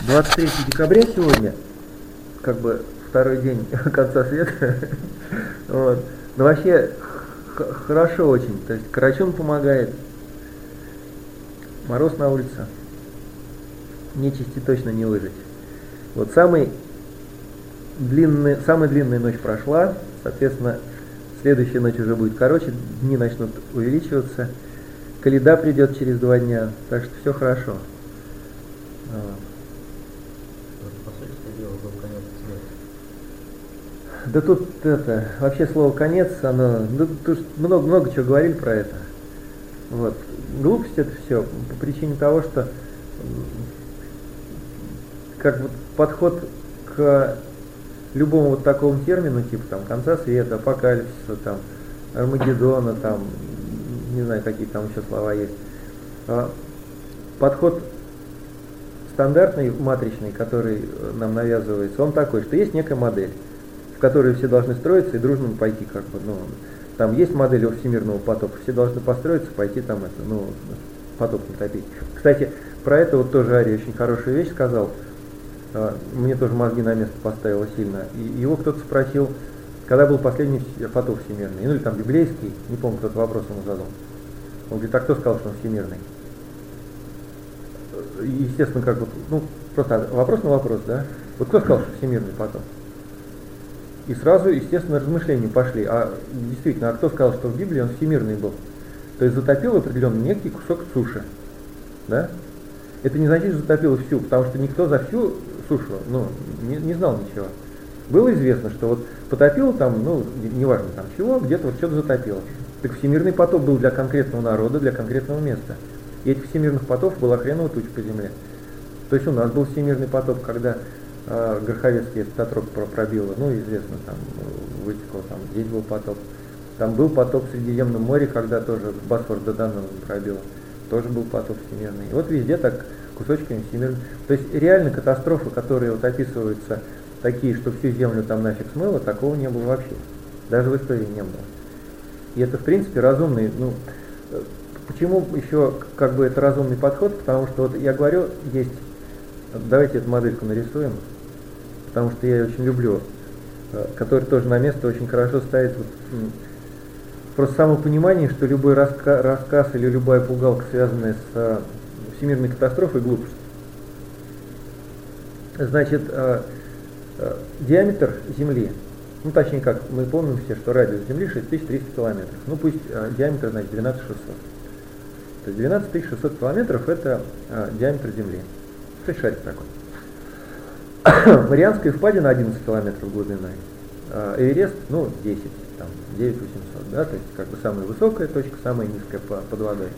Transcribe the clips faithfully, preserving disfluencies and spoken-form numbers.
двадцать третьего декабря сегодня, как бы второй день конца света. Вот. Но вообще х- хорошо очень. То есть Карачун помогает. Мороз на улице. Нечисти точно не выжить. Вот самый длинный, самая длинная ночь прошла. Соответственно, следующая ночь уже будет короче. Дни начнут увеличиваться. Коляда придет через два дня. Так что все хорошо. Да тут это, вообще слово конец, оно, ну, тут много, много чего говорили про это. Вот. Глупость это все по причине того, что как вот подход к любому вот такому термину, типа там конца света, апокалипсиса, там, Армагеддона, там, не знаю, какие там еще слова есть. Подход стандартный, матричный, который нам навязывается, он такой, что есть некая модель, в которой все должны строиться и дружно пойти, как бы, ну, там есть модель всемирного потопа, все должны построиться, пойти там это, ну, потоп натопить. Кстати, про это вот тоже Арий очень хорошую вещь сказал, мне тоже мозги на место поставило сильно. И его кто-то спросил, когда был последний потоп всемирный, ну или там библейский, не помню, кто-то вопрос ему задал. Он говорит, а кто сказал, что он всемирный? Естественно, как бы, ну, просто вопрос на вопрос, да? Вот кто сказал, что всемирный потоп? И сразу, естественно, размышления пошли. А действительно, а кто сказал, что в Библии он всемирный был? То есть затопил определенно некий кусок суши. Да? Это не значит, что затопило всю, потому что никто за всю сушу ну, не, не знал ничего. Было известно, что вот потопило там, ну, неважно там чего, где-то вот что-то затопило. Так всемирный потоп был для конкретного народа, для конкретного места. И этих всемирных потопов была хреновая туча по земле. То есть у нас был всемирный потоп, когда э, Гороховецкий этот отрог пробило, ну, известно, там, вытекло, там, здесь был потоп. Там был потоп в Средиземном море, когда тоже Босфор до Дона пробило. Тоже был потоп всемирный. И вот везде так кусочками всемирный. То есть реально катастрофы, которые вот описываются, такие, что всю землю там нафиг смыло, такого не было вообще. Даже в истории не было. И это, в принципе, разумный, ну, почему еще как бы это разумный подход? Потому что вот я говорю, есть, давайте эту модельку нарисуем, потому что я ее очень люблю, который тоже на место очень хорошо ставит вот, просто само понимание, что любой раска, рассказ или любая пугалка, связанная с э, всемирной катастрофой, глупость. Значит, э, э, диаметр Земли, ну точнее как, мы помним все, что радиус Земли шесть тысяч триста километров. Ну пусть э, диаметр, значит, двенадцать тысяч шестьсот. То есть двенадцать тысяч шестьсот километров это э, диаметр Земли. То есть шарик такой. Марианская впадина одиннадцать километров глубиной. Э, Эверест, ну, десять. Там, девять тысяч восемьсот, да, то есть как бы самая высокая точка, самая низкая по, под водой.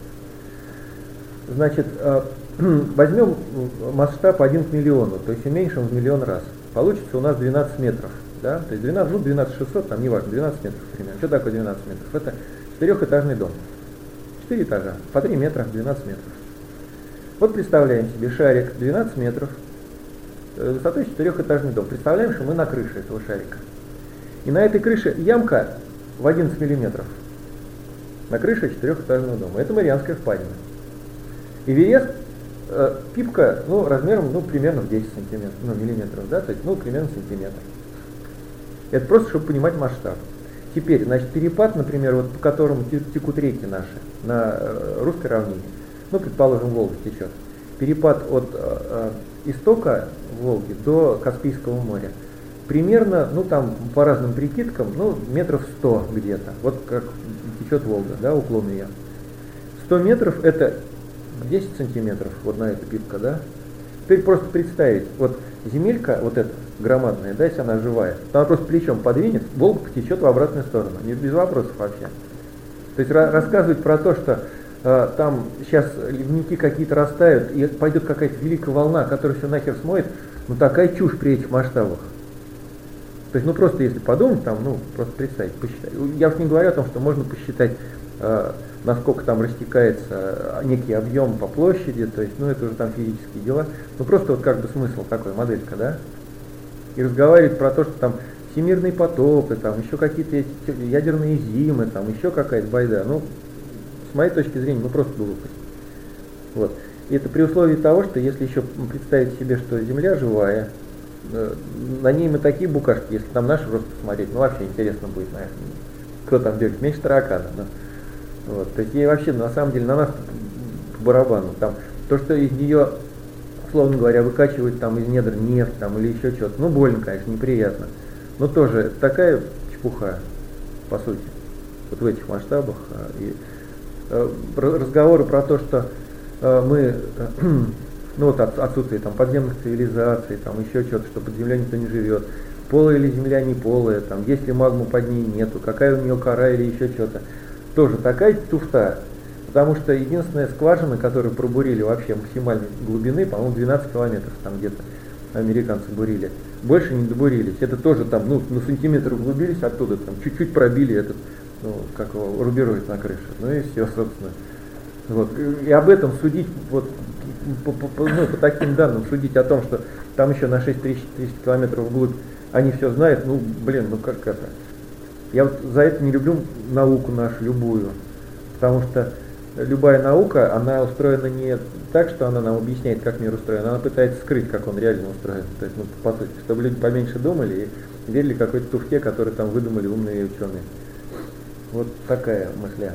Значит, э, возьмем масштаб один к миллиону, то есть уменьшим в миллион раз. Получится у нас двенадцать метров, да, то есть двенадцать, ну, двенадцать тысяч шестьсот, там, неважно, двенадцать метров примерно. Что такое двенадцать метров? Это четырехэтажный дом. четыре этажа, по три метра, двенадцать метров. Вот представляем себе шарик двенадцать метров, высотой четырехэтажный дом. Представляем, что мы на крыше этого шарика. И на этой крыше ямка в одиннадцать миллиметров. На крыше четырехэтажного дома. Это Марианская впадина. Эверест, э, пипка, ну, размером, ну, примерно в десять сантиметров, ну, миллиметров, да, то есть, ну, примерно сантиметр. Это просто, чтобы понимать масштаб. Теперь, значит, перепад, например, вот по которому текут реки наши на э, русской равнине, ну, предположим, Волга течет. Перепад от э, истока Волги до Каспийского моря. Примерно, ну там по разным прикидкам, ну метров сто где-то, вот как течет Волга, да, уклон ее. сто метров это десять сантиметров, вот на эта пипка, да. Теперь просто представить, вот земелька, вот эта громадная, да, если она живая, то она просто плечом подвинет, Волга потечет в обратную сторону, не без вопросов вообще. То есть ra- рассказывать про то, что э, там сейчас ледники какие-то растают, и пойдет какая-то великая волна, которая все нахер смоет, ну такая чушь при этих масштабах. То есть, ну просто если подумать, там, ну, просто представить, посчитать. Я уж не говорю о том, что можно посчитать, э, насколько там растекается некий объем по площади, то есть, ну, это уже там физические дела. Ну, просто вот как бы смысл такой, моделька, да? И разговаривать про то, что там всемирные потопы, там, еще какие-то эти ядерные зимы, там, еще какая-то байда. Ну, с моей точки зрения, ну, просто глупость. Вот. И это при условии того, что если еще представить себе, что Земля живая, на ней мы такие букашки, если там наш рост посмотреть, ну вообще интересно будет, наверное, кто там бегает, меньше таракана. Но, вот, то есть ей вообще на самом деле на нас по барабану. Там, то, что из нее, условно говоря, выкачивают там из недр нефть там, или еще что-то, ну больно, конечно, неприятно. Но тоже такая чепуха, по сути, вот в этих масштабах. И э, разговоры про то, что э, мы, э, ну вот от, отсутствие там подземных цивилизаций, там еще что-то, что под землей никто не живет, полая или земля не полая, там, есть ли магму под ней нету, какая у нее кора или еще что-то. Тоже такая туфта, потому что единственная скважина, которую пробурили вообще максимальной глубины, по-моему, двенадцать километров там где-то американцы бурили. Больше не добурились. Это тоже там, ну, на сантиметр углубились оттуда, там, чуть-чуть пробили этот, ну, как его, рубероид на крыше. Ну и все, собственно. Вот. И об этом судить, вот, по, по, по, ну, по таким данным, судить о том, что там еще на шесть тысяч триста километров вглубь они все знают, ну, блин, ну как это. Я вот за это не люблю науку нашу, любую. Потому что любая наука, она устроена не так, что она нам объясняет, как мир устроен, она пытается скрыть, как он реально устроен. То есть, ну, по сути, чтобы люди поменьше думали и верили какой-то туфте, которую там выдумали умные ученые. Вот такая мысля.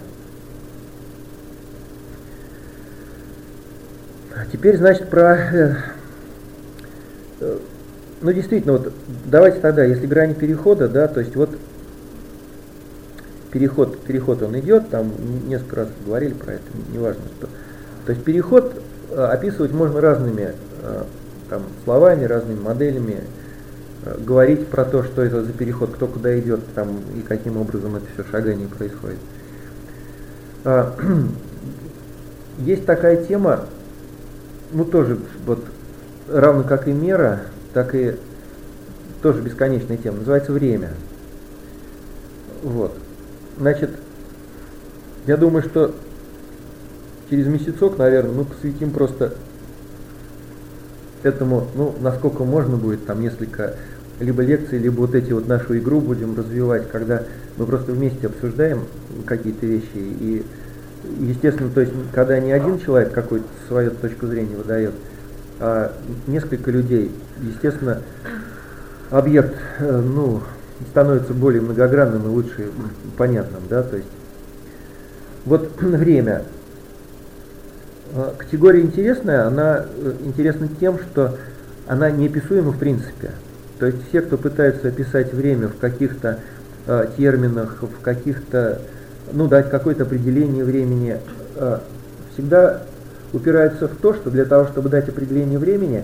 А теперь, значит, про... Э, э, ну, действительно, вот давайте тогда, если грани перехода, да, то есть вот переход, переход он идет, там несколько раз говорили про это, неважно что. То есть переход э, описывать можно разными э, там, словами, разными моделями, э, говорить про то, что это за переход, кто куда идет, там, и каким образом это все шагание происходит. Э, есть такая тема, ну тоже вот равно как и мера, так и тоже бесконечная тема, называется время. Вот. Значит, я думаю, что через месяцок, наверное, мы посвятим просто этому, ну, насколько можно будет, там несколько либо лекций, либо вот эти вот нашу игру будем развивать, когда мы просто вместе обсуждаем какие-то вещи. И, естественно, то есть, когда не один человек какую-то свою точку зрения выдает, а несколько людей, естественно, объект, ну, становится более многогранным и лучше понятным, да, то есть вот время. Категория интересная, она интересна тем, что она неописуема в принципе. То есть все, кто пытается описать время в каких-то э, терминах, в каких-то, ну, дать какое-то определение времени, э, всегда упираются в то, что для того, чтобы дать определение времени,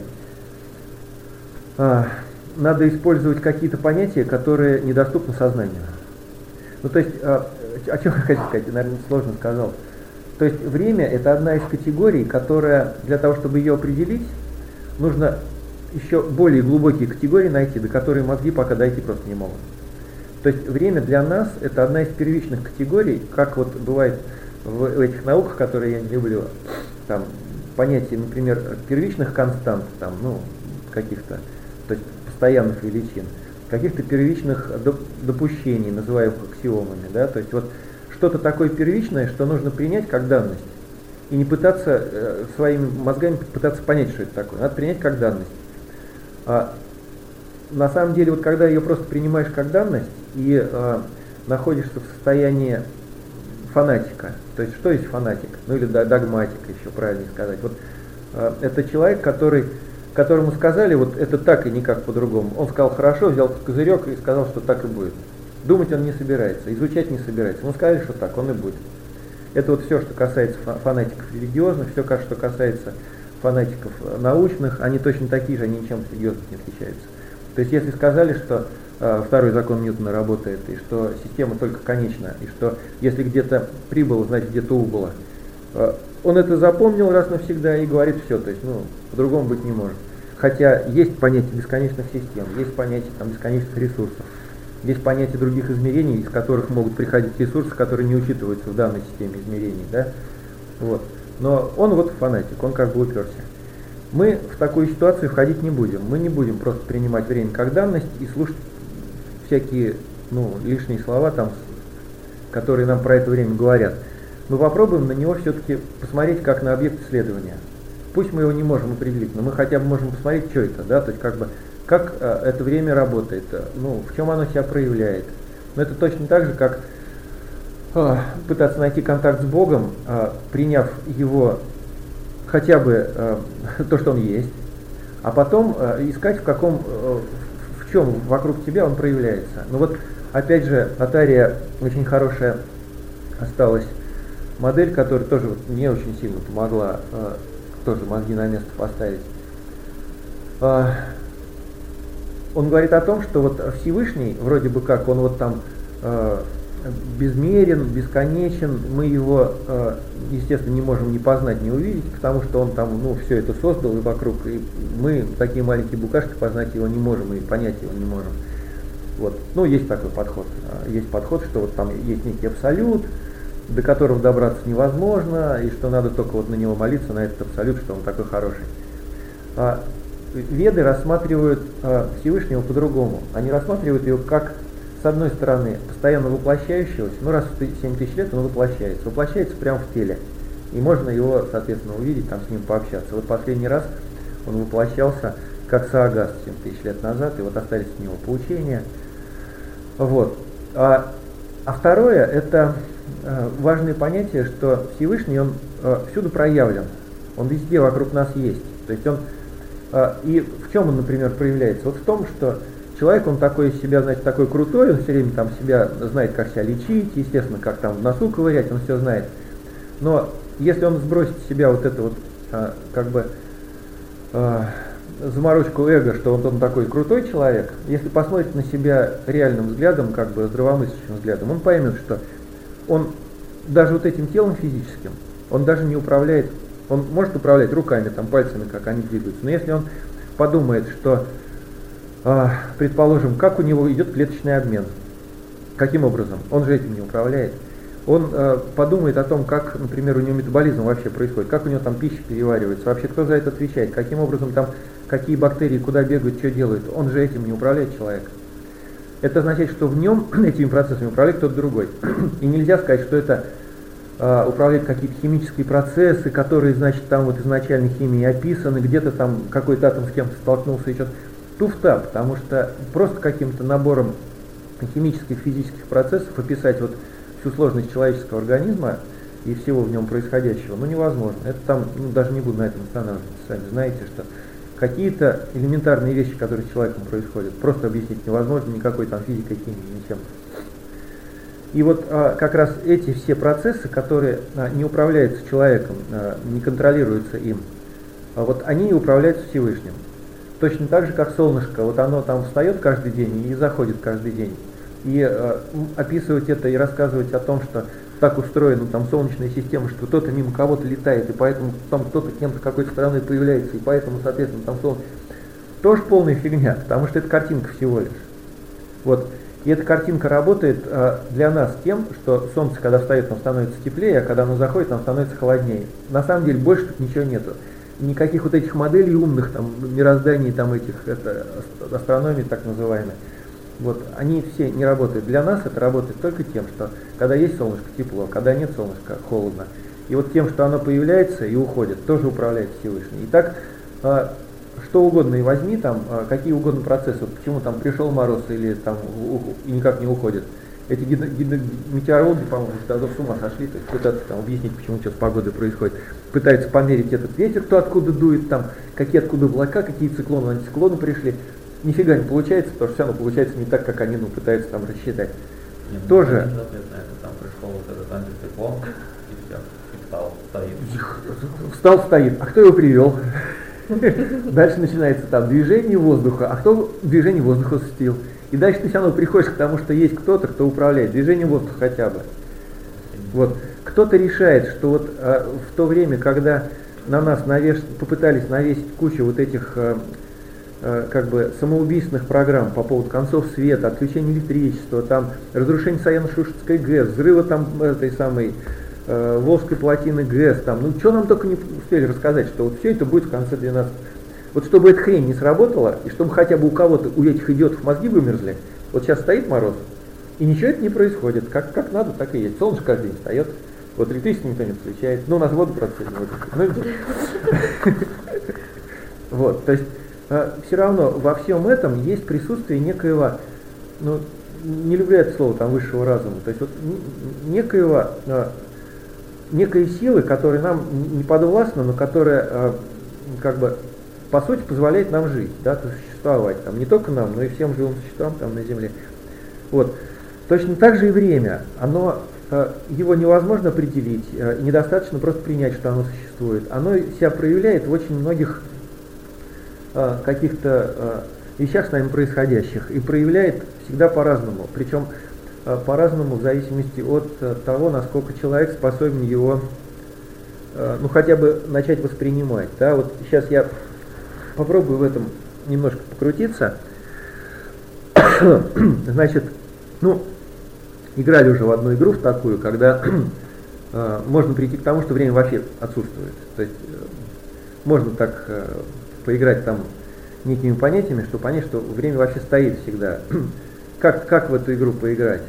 э, надо использовать какие-то понятия, которые недоступны сознанию. Ну, то есть, о, о чем я хочу сказать, наверное, сложно сказал. То есть, время – это одна из категорий, которая, для того, чтобы ее определить, нужно еще более глубокие категории найти, до которой мозги пока дойти просто не могут. То есть, время для нас – это одна из первичных категорий, как вот бывает в, в этих науках, которые я не люблю, там, понятие, например, первичных констант, там, ну, каких-то, то есть, постоянных величин, каких-то первичных допущений, называемых аксиомами, да, то есть вот что-то такое первичное, что нужно принять как данность, и не пытаться э, своими мозгами пытаться понять, что это такое, надо принять как данность. А, на самом деле, вот когда ее просто принимаешь как данность и э, находишься в состоянии фанатика, то есть что есть фанатик, ну или догматик еще правильно сказать, вот э, это человек, который которому сказали, вот это так и никак по-другому. Он сказал хорошо, взял козырек и сказал, что так и будет. Думать он не собирается, изучать не собирается. Ну сказали, что так, он и будет. Это вот все, что касается фанатиков религиозных, все, что касается фанатиков научных, они точно такие же, они ничем серьезно не отличаются. То есть если сказали, что э, второй закон Ньютона работает, и что система только конечна, и что если где-то прибыло, значит где-то убыло, э, он это запомнил раз навсегда и говорит все, то есть, ну, по-другому быть не может. Хотя есть понятие бесконечных систем, есть понятие там, бесконечных ресурсов, есть понятие других измерений, из которых могут приходить ресурсы, которые не учитываются в данной системе измерений, да? Вот. Но он вот фанатик, он как бы уперся. Мы в такую ситуацию входить не будем. Мы не будем просто принимать время как данность и слушать всякие, ну, лишние слова, там, которые нам про это время говорят. Мы попробуем на него все-таки посмотреть как на объект исследования. пусть мы его не можем определить, но мы хотя бы можем посмотреть, что это, да, то есть как бы, как э, это время работает, ну, в чем оно себя проявляет. Но это точно так же, как э, пытаться найти контакт с Богом, э, приняв его хотя бы э, то, что он есть, а потом э, искать, в каком, э, в чем вокруг тебя он проявляется. Ну вот, опять же, от Ария очень хорошая осталась модель, которая тоже вот мне очень сильно помогла э, тоже мозги на место поставить. Э, он говорит о том, что вот Всевышний, вроде бы как, он вот там э, безмерен, бесконечен, мы его, э, естественно, не можем ни познать, ни увидеть, потому что он там, ну, все это создал и вокруг, и мы, такие маленькие букашки, познать его не можем и понять его не можем. Вот. Ну, есть такой подход. Есть подход, что вот там есть некий абсолют, до которого добраться невозможно, и что надо только вот на него молиться, на этот абсолют, что он такой хороший. А Веды рассматривают а, Всевышнего по-другому. Они рассматривают его как, с одной стороны, постоянно воплощающегося, ну раз в семь тысяч лет он воплощается, воплощается прямо в теле. И можно его, соответственно, увидеть, там с ним пообщаться. Вот последний раз он воплощался как Саагаст семь тысяч лет назад, и вот остались от него поучения. Вот. А, а второе, это э, важное понятие, что Всевышний, он э, всюду проявлен, он везде вокруг нас есть. То есть он, э, и в чем он, например, проявляется? Вот в том, что человек, он такой из себя, значит, такой крутой, он все время там себя знает, как себя лечить, естественно, как там в носу ковырять, он все знает. Но если он сбросит с себя вот это вот, э, как бы, э, заморочку эго, что вот он такой крутой человек, если посмотреть на себя реальным взглядом, как бы здравомыслящим взглядом, он поймет, что он даже вот этим телом физическим, он даже не управляет, он может управлять руками, там, пальцами, как они двигаются, но если он подумает, что, э, предположим, как у него идет клеточный обмен, каким образом, он же этим не управляет, он э, подумает о том, как, например, у него метаболизм вообще происходит, как у него там пища переваривается, вообще кто за это отвечает, каким образом там, какие бактерии куда бегают, что делают, он же этим не управляет человек. Это означает, что в нем этими процессами управляет кто-то другой. И нельзя сказать, что это э, управляют какие-то химические процессы, которые, значит, там вот изначально химией описаны, где-то там какой-то атом с кем-то столкнулся и что-то. Туфта, потому что просто каким-то набором химических, физических процессов описать вот всю сложность человеческого организма и всего в нем происходящего, ну, невозможно. Это там, ну, даже не буду на этом останавливаться, сами знаете, что какие-то элементарные вещи, которые с человеком происходят, просто объяснить невозможно никакой там физикой, химией, ничем. И вот а, как раз эти все процессы, которые а, не управляются человеком, а, не контролируются им, а вот они и управляются Всевышним. Точно так же, как солнышко, вот оно там встает каждый день и заходит каждый день. И э, описывать это и рассказывать о том, что так устроена там солнечная система, что кто-то мимо кого-то летает, и поэтому там кто-то кем-то какой-то стороной появляется, и поэтому, соответственно, там солнце. Тоже полная фигня, потому что это картинка всего лишь. Вот. И эта картинка работает э, для нас тем, что солнце, когда встает, нам становится теплее, а когда оно заходит, нам становится холоднее. На самом деле больше тут ничего нету. Никаких вот этих моделей умных, там, мирозданий, там, этих, это, астрономии так называемой. Вот, они все не работают. Для нас это работает только тем, что когда есть солнышко, тепло, когда нет солнышка, холодно. И вот тем, что оно появляется и уходит, тоже управляет Всевышний. И так, э, что угодно и возьми, там, э, какие угодно процессы, вот почему там пришел мороз или там и никак не уходит. Эти гидро, гидро, метеорологи, по-моему, давно с ума сошли, то есть пытаются там объяснить, почему что с погодой происходит. Пытаются померить этот ветер, кто откуда дует, там, какие откуда облака, какие циклоны, антициклоны пришли. Нифига не получается, потому что все равно получается не так, как они, ну, пытаются там рассчитать. Нет, Тоже. Это, там пришел вот этот антициклон, и все, и встал, стоит. Встал, стоит. А кто его привел? Дальше начинается там движение воздуха. А кто движение воздуха осуществил? И дальше ты все равно приходишь к тому, что есть кто-то, кто управляет движением воздуха хотя бы. Вот. Кто-то решает, что вот а, в то время, когда на нас навеш... попытались навесить кучу вот этих а, как бы самоубийственных программ по поводу концов света, отключения электричества, там, разрушения Саяно-Шушетской ГЭС, взрыва там этой самой э, Волжской плотины ГЭС, там, ну что нам только не успели рассказать, что вот все это будет в конце двенадцатого. Вот чтобы эта хрень не сработала, и чтобы хотя бы у кого-то, у этих идиотов мозги вымерзли, вот сейчас стоит мороз, и ничего это не происходит, как, как надо, так и есть. Солнце каждый день встает, Вот электричество никто не подключает, ну у нас воду, правда, не выключили. Вот, то есть все равно во всем этом есть присутствие некоего, ну, не люблю это слово, там, высшего разума, то есть вот некоего, некой силы, которая нам не подвластна, но которая как бы по сути позволяет нам жить, да, существовать, там, не только нам, но и всем живым существам там на Земле. Вот. Точно так же и время, оно, его невозможно определить, недостаточно просто принять, что оно существует. Оно себя проявляет в очень многих каких-то вещах с нами происходящих и проявляет всегда по-разному, причем по-разному в зависимости от того, насколько человек способен его, ну, хотя бы начать воспринимать. Да? Вот сейчас я попробую в этом немножко покрутиться. Значит, ну, играли уже в одну игру, в такую, когда э, можно прийти к тому, что время вообще отсутствует. То есть э, можно так э, поиграть там некими понятиями, чтобы понять, что время вообще стоит всегда. как, как в эту игру поиграть?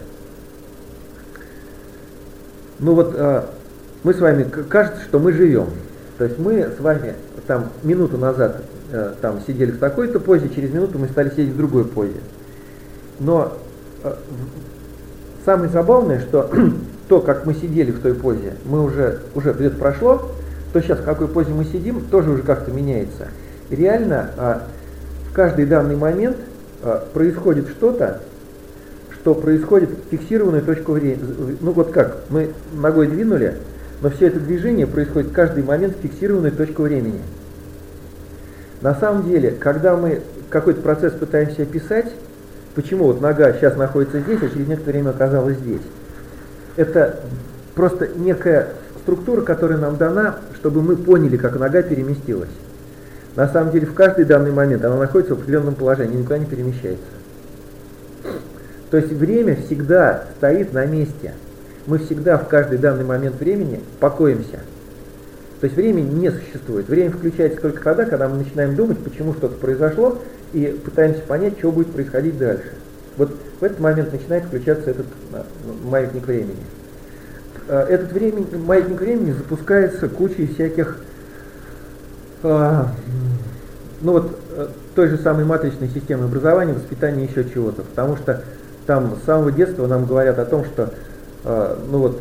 Ну вот э, мы с вами, кажется, что мы живем. То есть мы с вами там минуту назад э, там сидели в такой-то позе, через минуту мы стали сидеть в другой позе. Но э, самое забавное, что то, как мы сидели в той позе, мы уже, уже где-то прошло, то сейчас в какой позе мы сидим, тоже уже как-то меняется. И реально э, в каждый данный момент э, происходит что-то, что происходит в фиксированную точку времени. Ну вот как, мы ногой двинули, но все это движение происходит в каждый момент в фиксированную точку времени. На самом деле, когда мы какой-то процесс пытаемся описать, почему вот нога сейчас находится здесь, а через некоторое время оказалась здесь, это просто некая структура, которая нам дана, чтобы мы поняли, как нога переместилась. На самом деле, в каждый данный момент она находится в определенном положении, никуда не перемещается. То есть время всегда стоит на месте. Мы всегда в каждый данный момент времени покоимся. То есть время не существует. Время включается только тогда, когда мы начинаем думать, почему что-то произошло, и пытаемся понять, что будет происходить дальше. Вот в этот момент начинает включаться этот маятник времени. Этот времени, маятник времени запускается кучей всяких, ну вот, той же самой матричной системы образования, воспитания, еще чего-то. Потому что там с самого детства нам говорят о том, что, ну вот,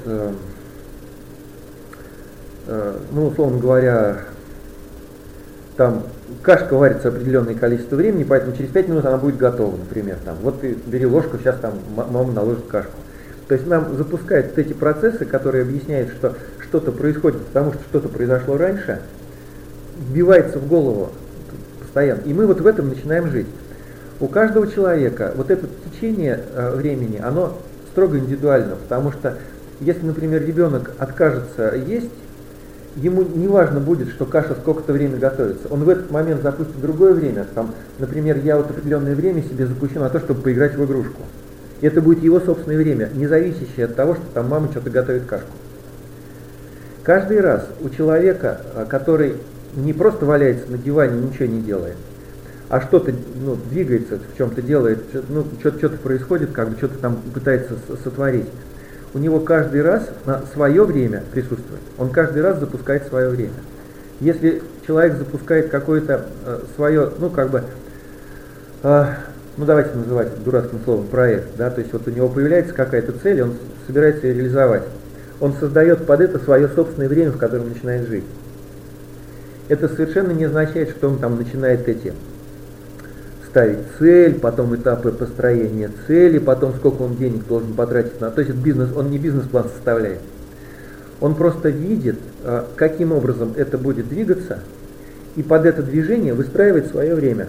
ну, условно говоря, там кашка варится определенное количество времени, поэтому через пять минут она будет готова, например. Там, вот ты бери ложку, сейчас там мама наложит кашку. То есть нам запускают вот эти процессы, которые объясняют, что что-то происходит, потому что что-то произошло раньше, вбивается в голову постоянно. И мы вот в этом начинаем жить. У каждого человека вот это течение э, времени, оно строго индивидуально, потому что если, например, ребенок откажется есть, ему не важно будет, что каша сколько-то времени готовится. Он в этот момент запустит другое время. Там, например, я вот определенное время себе запущу на то, чтобы поиграть в игрушку. И это будет его собственное время, не зависящее от того, что там мама что-то готовит кашку. Каждый раз у человека, который не просто валяется на диване, ничего не делает, а что-то, ну, двигается, в чем-то делает, ну, что-то, что-то происходит, как бы что-то там пытается сотворить, у него каждый раз на свое время присутствует. Он каждый раз запускает свое время. Если человек запускает какое-то э, свое, ну как бы, э, ну давайте называть это дурацким словом проект, да, то есть вот у него появляется какая-то цель, и он собирается ее реализовать. Он создает под это свое собственное время, в котором начинает жить. Это совершенно не означает, что он там начинает эти ставить цель, потом этапы построения цели, потом сколько он денег должен потратить на... То есть бизнес, он не бизнес-план составляет. Он просто видит, каким образом это будет двигаться, и под это движение выстраивает свое время.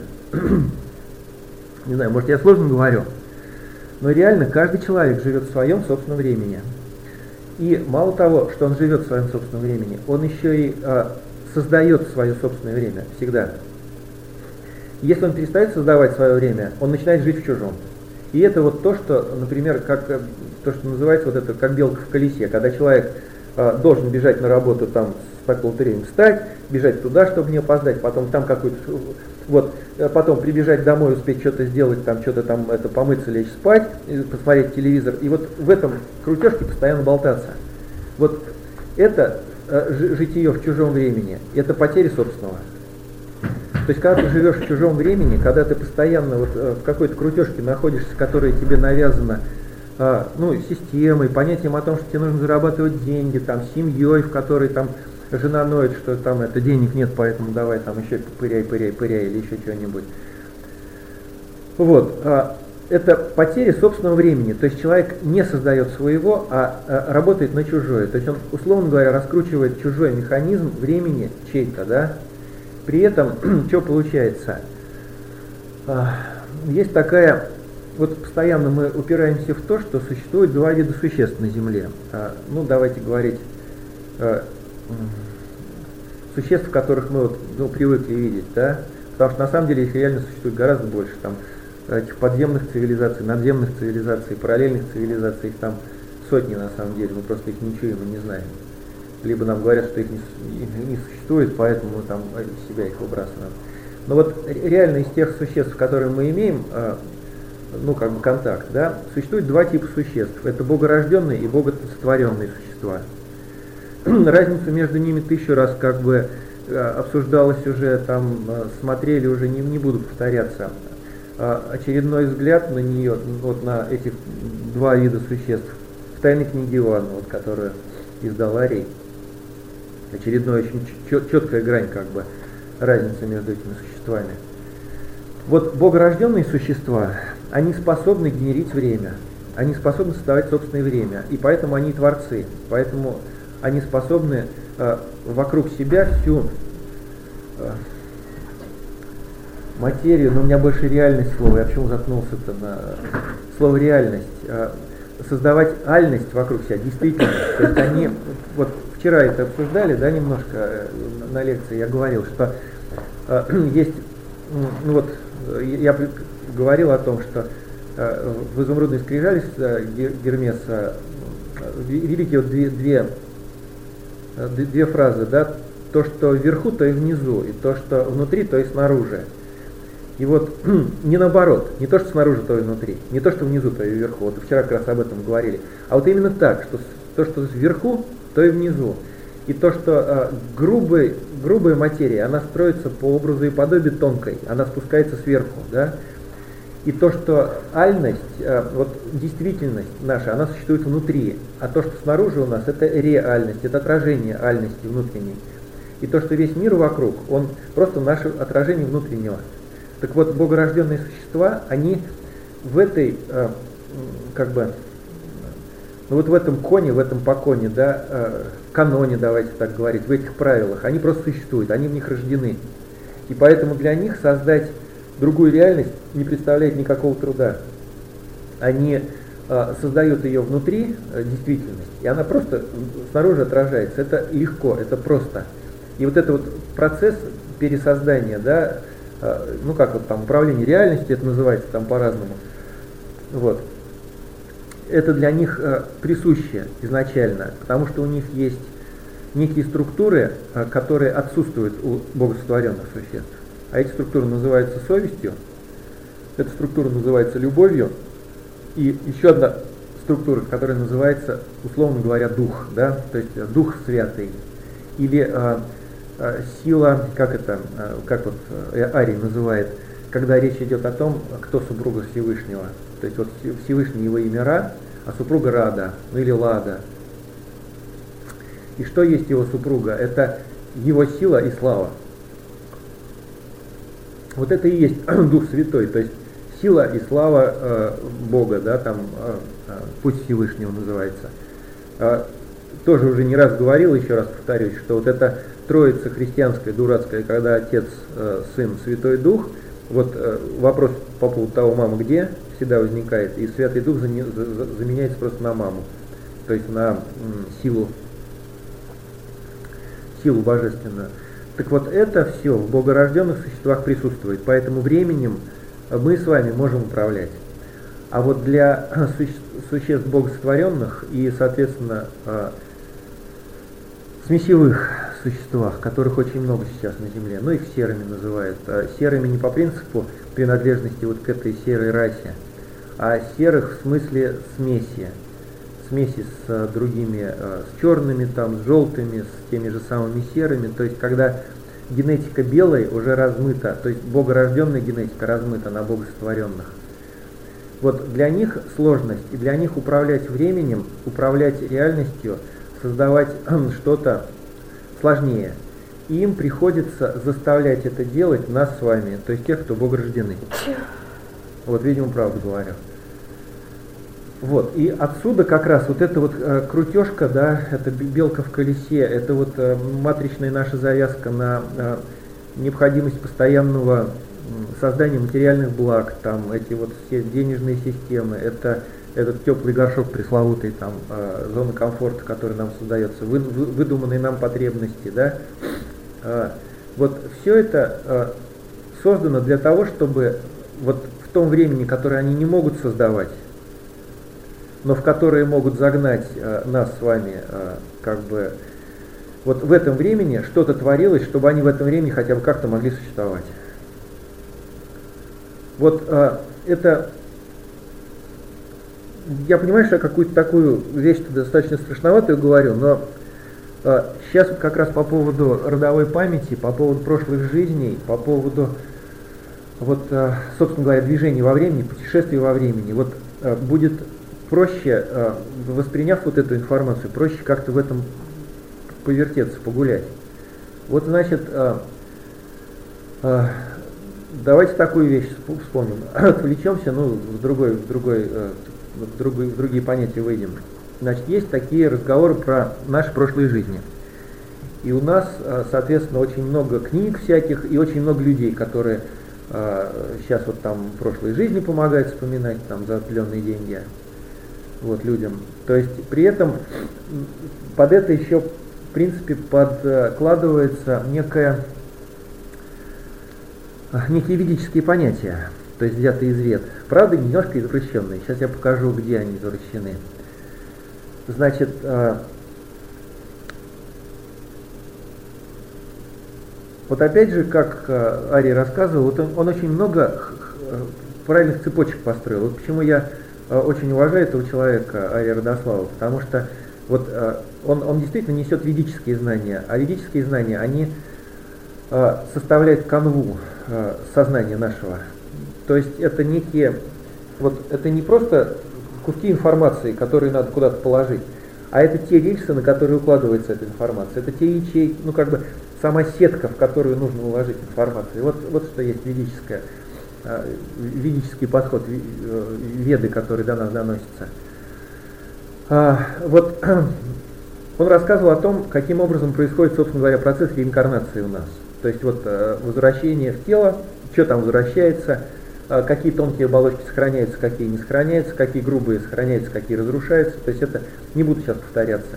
Не знаю, может, я сложно говорю, но реально каждый человек живет в своем собственном времени. И мало того, что он живет в своем собственном времени, он еще и создает свое собственное время всегда. Если он перестает создавать свое время, он начинает жить в чужом. И это вот то, что, например, как то, что называется вот это, как белка в колесе, когда человек э, должен бежать на работу там с такого-то времени, встать, бежать туда, чтобы не опоздать, потом там какой-то, вот, потом прибежать домой, успеть что-то сделать, там что-то там, это, помыться, лечь спать, посмотреть телевизор, и вот в этом крутежке постоянно болтаться. Вот это э, житие в чужом времени, это потеря собственного. То есть, когда ты живешь в чужом времени, когда ты постоянно вот, э, в какой-то крутежке находишься, которая тебе навязана э, ну, системой, понятием о том, что тебе нужно зарабатывать деньги, там, семьей, в которой там жена ноет, что там это денег нет, поэтому давай там еще пыряй, пыряй, пыряй или еще что-нибудь. Вот. Э, это потеря собственного времени. То есть человек не создает своего, а, а работает на чужое. То есть он, условно говоря, раскручивает чужой механизм времени чей-то, да. При этом, что получается? Есть такая, вот постоянно мы упираемся в то, что существует два вида существ на Земле. Ну, давайте говорить, существ, которых мы вот, ну, привыкли видеть, да? Потому что на самом деле их реально существует гораздо больше. Там этих подземных цивилизаций, надземных цивилизаций, параллельных цивилизаций, их там сотни на самом деле, мы просто их не чуем и не знаем. Либо нам говорят, что их не, их не существует, поэтому мы там из себя их выбрасываем. Но вот реально из тех существ, которые мы имеем, ну как бы контакт, да, существует два типа существ. Это богорожденные и богосотворенные существа. Разницу между ними тысячу раз как бы обсуждалось уже, там смотрели, уже не, не буду повторяться. Очередной взгляд на нее, вот на этих два вида существ в тайной книге Иоанна, вот, которую издал Арий. Очередная очень четкая грань, как бы, разница между этими существами. Вот богорожденные существа, они способны генерить время, они способны создавать собственное время, и поэтому они творцы, поэтому они способны э, вокруг себя всю э, материю, но у меня больше реальность слово, я почему запнулся-то на слово реальность, э, создавать альность вокруг себя, действительность. То есть они, вот вчера это обсуждали, да, немножко на лекции я говорил, что э, есть, ну вот, я говорил о том, что э, в изумрудной скрижали э, Гермеса э, великие вот две, две, э, две фразы, да, то, что вверху, то и внизу, и то, что внутри, то и снаружи. И вот не наоборот, не то, что снаружи, то и внутри, не то, что внизу, то и вверху, вот вчера как раз об этом говорили, а вот именно так, что то, что вверху, то и внизу. И то, что э, грубый, грубая материя, она строится по образу и подобию тонкой, она спускается сверху, да. И то, что альность, э, вот действительность наша, она существует внутри, а то, что снаружи у нас, это реальность, это отражение альности внутренней. И то, что весь мир вокруг, он просто наше отражение внутреннего. Так вот, богорожденные существа, они в этой, э, как бы, ну вот в этом коне, в этом поконе, да, э, каноне, давайте так говорить, в этих правилах, они просто существуют, они в них рождены. И поэтому для них создать другую реальность не представляет никакого труда. Они э, создают ее внутри, э, действительность, и она просто снаружи отражается. Это легко, это просто. И вот этот вот процесс пересоздания, да, ну как вот там управление реальностью, это называется там по-разному, вот, это для них э, присуще изначально, потому что у них есть некие структуры, э, которые отсутствуют у богосотворенных существ, а эти структуры называются совестью, эта структура называется любовью, и еще одна структура, которая называется, условно говоря, дух, да, то есть дух святый, или э, сила, как это, как вот Арий называет, когда речь идет о том, кто супруга Всевышнего. То есть вот Всевышний его имя Ра, а супруга Рада, ну или Лада. И что есть его супруга? Это его сила и слава. Вот это и есть Дух Святой, то есть сила и слава э, Бога, да, там э, путь Всевышнего называется. Э, тоже уже не раз говорил, еще раз повторюсь, что вот это Троица христианская, дурацкая, когда Отец, э, Сын, Святой Дух, вот э, вопрос по поводу того, мама где, всегда возникает, и Святый Дух за, за, заменяется просто на маму, то есть на м, силу, силу божественную. Так вот это все в богорожденных существах присутствует, поэтому временем мы с вами можем управлять. А вот для суще, существ богосотворенных и, соответственно, э, смесевых существах, которых очень много сейчас на Земле, но их серыми называют. А серыми не по принципу принадлежности вот к этой серой расе, а серых в смысле смеси. смеси с другими, с черными, там, с желтыми, с теми же самыми серыми. То есть, когда генетика белой уже размыта, то есть богорожденная генетика размыта на богосотворенных. Вот для них сложность, и для них управлять временем, управлять реальностью, создавать что-то сложнее. И им приходится заставлять это делать нас с вами, то есть тех, кто богорождены. Вот, видимо, правду говорю. Вот, и отсюда как раз вот эта вот э, крутежка, да, это белка в колесе, это вот э, матричная наша завязка на э, необходимость постоянного э, создания материальных благ, там эти вот все денежные системы, это этот теплый горшок пресловутый, там э, зона комфорта, которая нам создается, вы, вы, выдуманные нам потребности, да, э, вот все это э, создано для того, чтобы вот в том времени, которое они не могут создавать, но в которые могут загнать э, нас с вами, э, как бы, вот в этом времени что-то творилось, чтобы они в этом времени хотя бы как-то могли существовать. Вот э, это, я понимаю, что я какую-то такую вещь достаточно страшноватую говорю, но э, сейчас вот как раз по поводу родовой памяти, по поводу прошлых жизней, по поводу, вот, э, собственно говоря, движения во времени, путешествий во времени, вот э, будет проще, восприняв вот эту информацию, проще как-то в этом повертеться, погулять. Вот, значит, давайте такую вещь вспомним. Отвлечемся, ну, в, другой, в, другой, в, другой, в другие понятия выйдем. Значит, есть такие разговоры про наши прошлые жизни. И у нас, соответственно, очень много книг всяких и очень много людей, которые сейчас вот там прошлые жизни помогают вспоминать, там, за определенные деньги. Вот, людям. То есть при этом под это еще в принципе подкладывается некое, некие ведические понятия, то есть взятые из Вед. Правда, немножко извращенные. Сейчас я покажу, где они извращены. Значит, вот опять же, как Арий рассказывал, вот он, он очень много правильных цепочек построил. Вот почему я очень уважаю этого человека, Ария Родослава, потому что вот, он, он действительно несет ведические знания, а ведические знания, они составляют канву сознания нашего. То есть это некие, вот это не просто куски информации, которые надо куда-то положить, а это те рельсы, на которые укладывается эта информация, это те ячейки, ну как бы сама сетка, в которую нужно уложить информацию. Вот, вот что есть ведическое. Ведический подход, веды, которые до нас доносятся. Вот он рассказывал о том, каким образом происходит, собственно говоря, процесс реинкарнации у нас. То есть вот возвращение в тело, что там возвращается, какие тонкие оболочки сохраняются, какие не сохраняются, какие грубые сохраняются, какие разрушаются. То есть это не буду сейчас повторяться.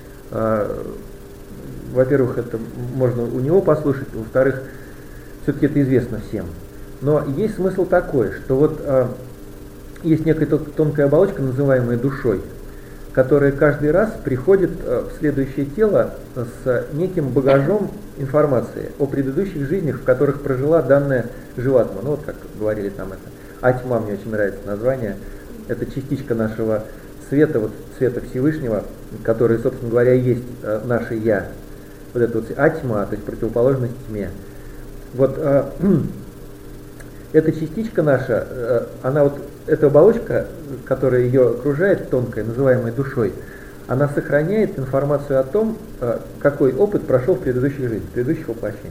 Во-первых, это можно у него послушать, во-вторых, все-таки это известно всем. Но есть смысл такой, что вот э, есть некая тонкая оболочка, называемая душой, которая каждый раз приходит э, в следующее тело с неким багажом информации о предыдущих жизнях, в которых прожила данная живатма. Ну вот как говорили там это. Атьма, мне очень нравится название. Это частичка нашего света, вот света Всевышнего, который, собственно говоря, есть э, наше Я. Вот это вот атьма, то есть противоположность тьме. Вот э, эта частичка наша, она вот, эта оболочка, которая ее окружает, тонкая, называемая душой, она сохраняет информацию о том, какой опыт прошел в предыдущей жизни, в предыдущих воплощениях.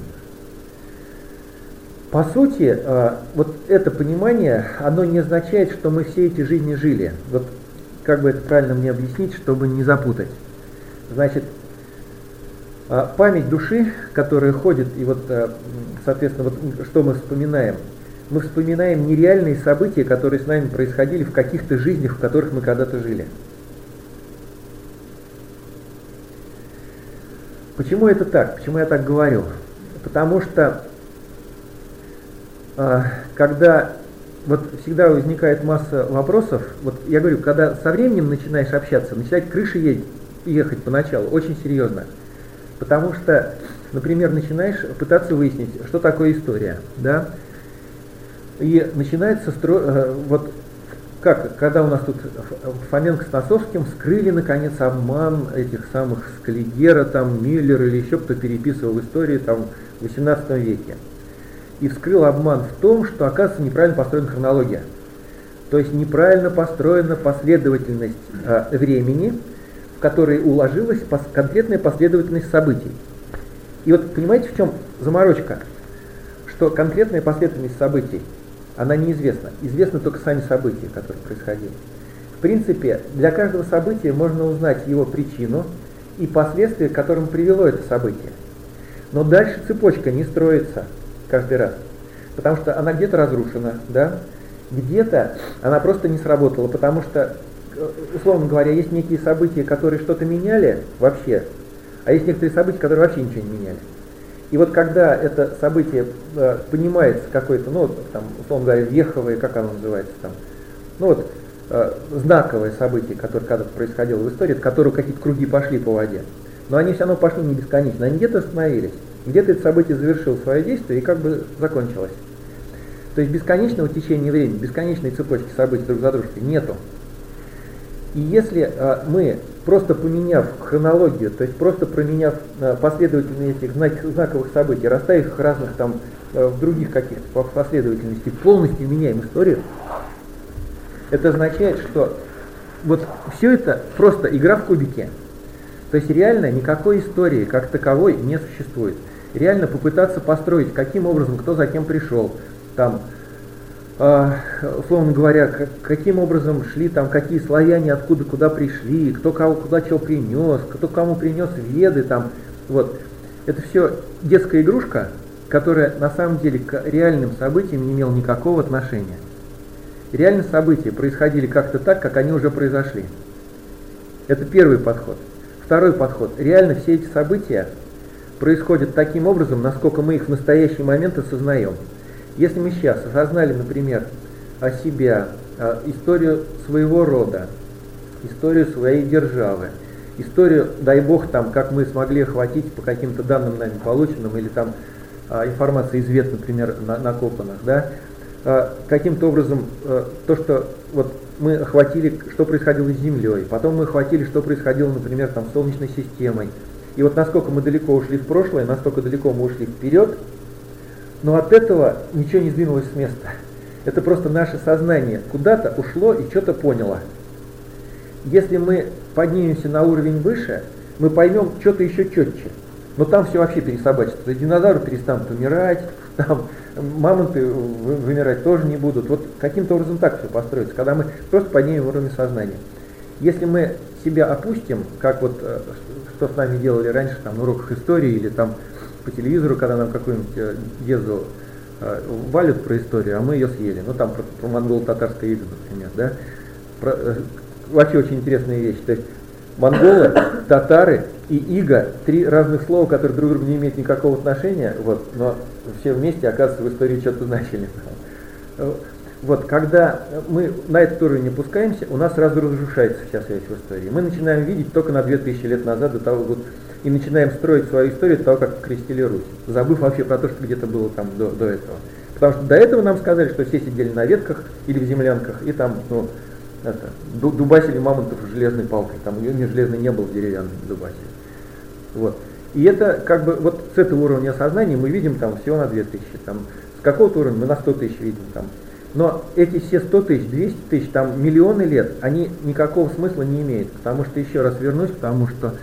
По сути, вот это понимание, оно не означает, что мы все эти жизни жили. Вот как бы это правильно мне объяснить, чтобы не запутать. Значит, память души, которая ходит, и вот, соответственно, вот что мы вспоминаем, мы вспоминаем нереальные события, которые с нами происходили в каких-то жизнях, в которых мы когда-то жили. Почему это так? Почему я так говорю? Потому что э, когда вот всегда возникает масса вопросов, вот я говорю, когда со временем начинаешь общаться, начинает крыша ехать, ехать поначалу, очень серьезно. Потому что, например, начинаешь пытаться выяснить, что такое история, да? И начинается стро... вот как, когда у нас тут Фоменко с Носовским скрыли, наконец, обман этих самых Скаллигера, там, Мюллера или еще кто переписывал истории там, в восемнадцатом веке. И вскрыл обман в том, что, оказывается, неправильно построена хронология. То есть неправильно построена последовательность э, времени, в которой уложилась пос- конкретная последовательность событий. И вот понимаете, в чем заморочка? Что конкретная последовательность событий, она неизвестна. Известны только сами события, которые происходили. В принципе, для каждого события можно узнать его причину и последствия, к которым привело это событие. Но дальше цепочка не строится каждый раз, потому что она где-то разрушена, да? Где-то она просто не сработала, потому что, условно говоря, есть некие события, которые что-то меняли вообще, а есть некоторые события, которые вообще ничего не меняли. И вот когда это событие э, понимается какое-то, ну, там, условно говоря, веховое, как оно называется там, ну вот, э, знаковое событие, которое когда-то происходило в истории, от которого какие-то круги пошли по воде, но они все равно пошли не бесконечно, они где-то остановились, где-то это событие завершило свое действие и как бы закончилось. То есть бесконечного течения времени, бесконечной цепочки событий друг за дружкой нету. И если э, мы, просто поменяв хронологию, то есть просто променяв э, последовательность этих знак, знаковых событий, расставив их разных там э, в других каких-то последовательностей, полностью меняем историю, это означает, что вот все это просто игра в кубике. То есть реально никакой истории как таковой не существует. Реально попытаться построить, каким образом, кто за кем пришел, там, э, условно говоря, как, каким образом шли, там, какие славяне откуда куда пришли, кто кого куда чего принес, кто кому принес веды, там, вот. Это все детская игрушка, которая на самом деле к реальным событиям не имела никакого отношения. Реальные события происходили как-то так, как они уже произошли. Это первый подход. Второй подход. Реально все эти события происходят таким образом, насколько мы их в настоящий момент осознаем. Если мы сейчас осознали, например, о себе, историю своего рода, историю своей державы, историю, дай бог, там, как мы смогли охватить по каким-то данным нами полученным, или там информация из вет, например, на, накопанных, да, каким-то образом то, что вот мы охватили, что происходило с Землей, потом мы охватили, что происходило, например, там, с Солнечной системой. И вот насколько мы далеко ушли в прошлое, настолько далеко мы ушли вперед, но от этого ничего не сдвинулось с места. Это просто наше сознание куда-то ушло и что-то поняло. Если мы поднимемся на уровень выше, мы поймем что-то еще четче. Но там все вообще пересобачится. Динозавры перестанут умирать, там мамонты вымирать тоже не будут. Вот каким-то образом так все построится, когда мы просто поднимем уровень сознания. Если мы себя опустим, как вот что с нами делали раньше там, на уроках истории или там по телевизору, когда нам какую-нибудь дезу э, валят про историю, а мы ее съели. Ну там про, про монголо-татарское иго, например, да. Про, э, вообще очень интересная вещь. То есть монголы, татары и иго — три разных слова, которые друг к другу не имеют никакого отношения, вот, но все вместе, оказывается, в истории что-то значили. Вот, когда мы на этот уровень опускаемся, у нас сразу разрушается вся связь в истории. Мы начинаем видеть только на две тысячи лет назад, до того, вот, и начинаем строить свою историю до того, как крестили Русь, забыв вообще про то, что где-то было там до, до этого. Потому что до этого нам сказали, что все сидели на ветках или в землянках, и там, ну, это, дубасили мамонтов железной палкой, там ее не железной не было, деревянной дубасили. Вот. И это как бы вот с этого уровня сознания мы видим там всего на две тысячи, там, с какого-то уровня мы на сто тысяч видим там. Но эти все сто тысяч, двести тысяч, там миллионы лет, они никакого смысла не имеют, потому что, еще раз вернусь, потому что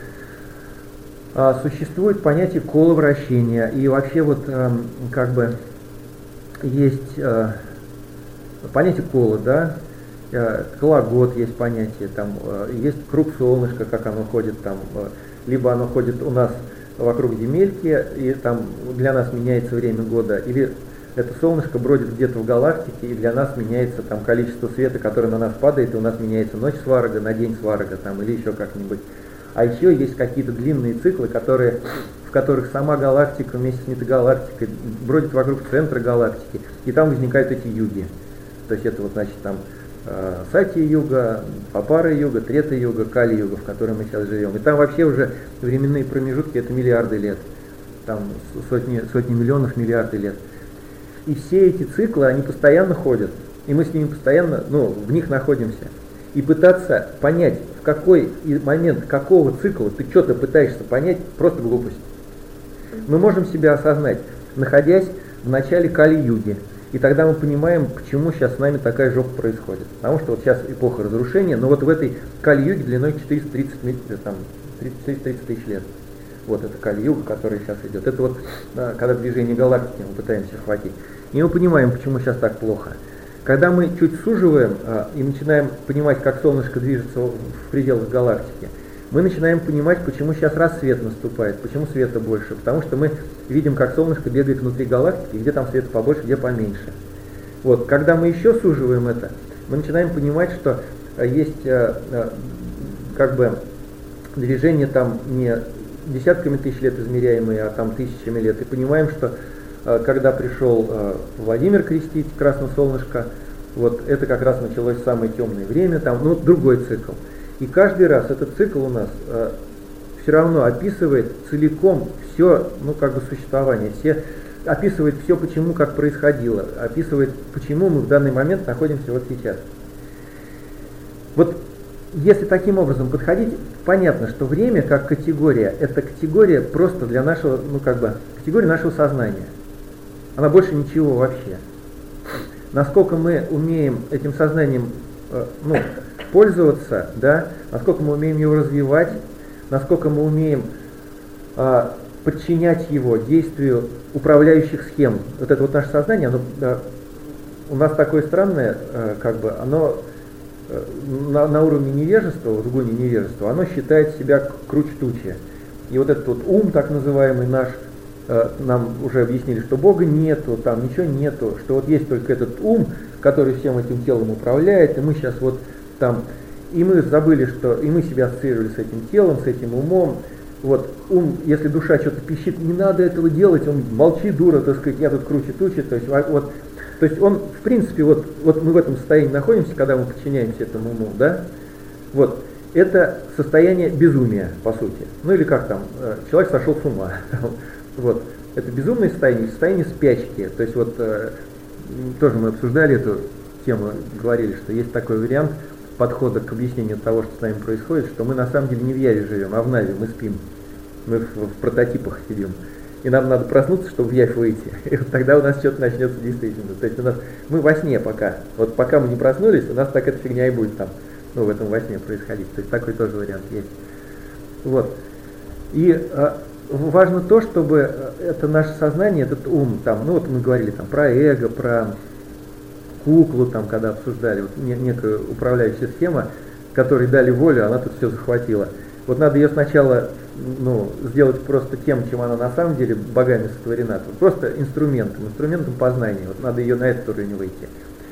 а, существует понятие коловращения, и вообще вот а, как бы есть а, понятие кола, да, а, кологода есть понятие, там а, есть круг солнышка, как оно ходит там, а, либо оно ходит у нас вокруг земельки, и там для нас меняется время года, или это солнышко бродит где-то в галактике, и для нас меняется там количество света, которое на нас падает, и у нас меняется ночь Сварога на день Сварога, там, или еще как-нибудь. А еще есть какие-то длинные циклы, которые, в которых сама галактика вместе с метагалактикой бродит вокруг центра галактики, и там возникают эти юги. То есть это вот, значит, там Сати-юга, Папара-юга, Трета-юга, Кали-юга, в которой мы сейчас живем. И там вообще уже временные промежутки — это миллиарды лет, там сотни, сотни миллионов, миллиарды лет. И все эти циклы, они постоянно ходят. И мы с ними постоянно, ну, в них находимся. И пытаться понять, в какой момент, какого цикла ты что-то пытаешься понять, просто глупость. Мы можем себя осознать, находясь в начале Кали-юги. И тогда мы понимаем, почему сейчас с нами такая жопа происходит. Потому что вот сейчас эпоха разрушения, но вот в этой Кали-юге длиной четыреста тридцать, там, четыреста тридцать тысяч лет. Вот это Кали-юга, которая сейчас идет. Это вот да, когда движение галактики мы пытаемся хватить. И мы понимаем, почему сейчас так плохо. Когда мы чуть суживаем а, и начинаем понимать, как солнышко движется в пределах галактики, мы начинаем понимать, почему сейчас рассвет наступает, почему света больше. Потому что мы видим, как солнышко бегает внутри галактики, где там света побольше, где поменьше. Вот. Когда мы еще суживаем это, мы начинаем понимать, что а, есть а, а, как бы движение там не десятками тысяч лет измеряемые, а там тысячами лет. И понимаем, что когда пришел Владимир крестить красное солнышко, вот это как раз началось самое темное время, там, ну, другой цикл. И каждый раз этот цикл у нас э, все равно описывает целиком все, ну, как бы существование, все, описывает все, почему, как происходило, описывает, почему мы в данный момент находимся вот сейчас. Вот если таким образом подходить, понятно, что время как категория, это категория просто для нашего, ну, как бы, категория нашего сознания. Она больше ничего вообще. Насколько мы умеем этим сознанием э, ну, пользоваться, да, насколько мы умеем его развивать, насколько мы умеем э, подчинять его действию управляющих схем. Вот это вот наше сознание, оно, э, у нас такое странное, э, как бы, оно э, на, на уровне невежества, в гуне невежества, оно считает себя круче тучи. И вот этот вот ум, так называемый наш, нам уже объяснили, что Бога нету, там ничего нету, что вот есть только этот ум, который всем этим телом управляет, и мы сейчас вот там, и мы забыли, что, и мы себя ассоциировали с этим телом, с этим умом. Вот ум, если душа что-то пищит, не надо этого делать, он молчи, дура, так сказать, я тут круче тучи, то есть вот, то есть он, в принципе, вот, вот мы в этом состоянии находимся, когда мы подчиняемся этому уму, да, вот, это состояние безумия, по сути, ну или как там, человек сошел с ума. Вот. Это безумное состояние, состояние спячки. То есть вот э, тоже мы обсуждали эту тему, говорили, что есть такой вариант подхода к объяснению того, что с нами происходит, что мы на самом деле не в Яве живем, а в Наве, мы спим. Мы в, в прототипах сидим. И нам надо проснуться, чтобы в Явь выйти. И вот тогда у нас что-то начнется действительно. То есть у нас мы во сне пока. Вот пока мы не проснулись, у нас так эта фигня и будет там, ну, в этом во сне происходить. То есть такой тоже вариант есть. Вот. И э, важно то, чтобы это наше сознание, этот ум, там, ну вот мы говорили там про эго, про куклу, там, когда обсуждали, вот не, некая управляющая схема, которой дали волю, она тут все захватила. Вот надо ее сначала, ну, сделать просто тем, чем она на самом деле богами сотворена, просто инструментом, инструментом познания. Вот надо ее на этот уровень выйти.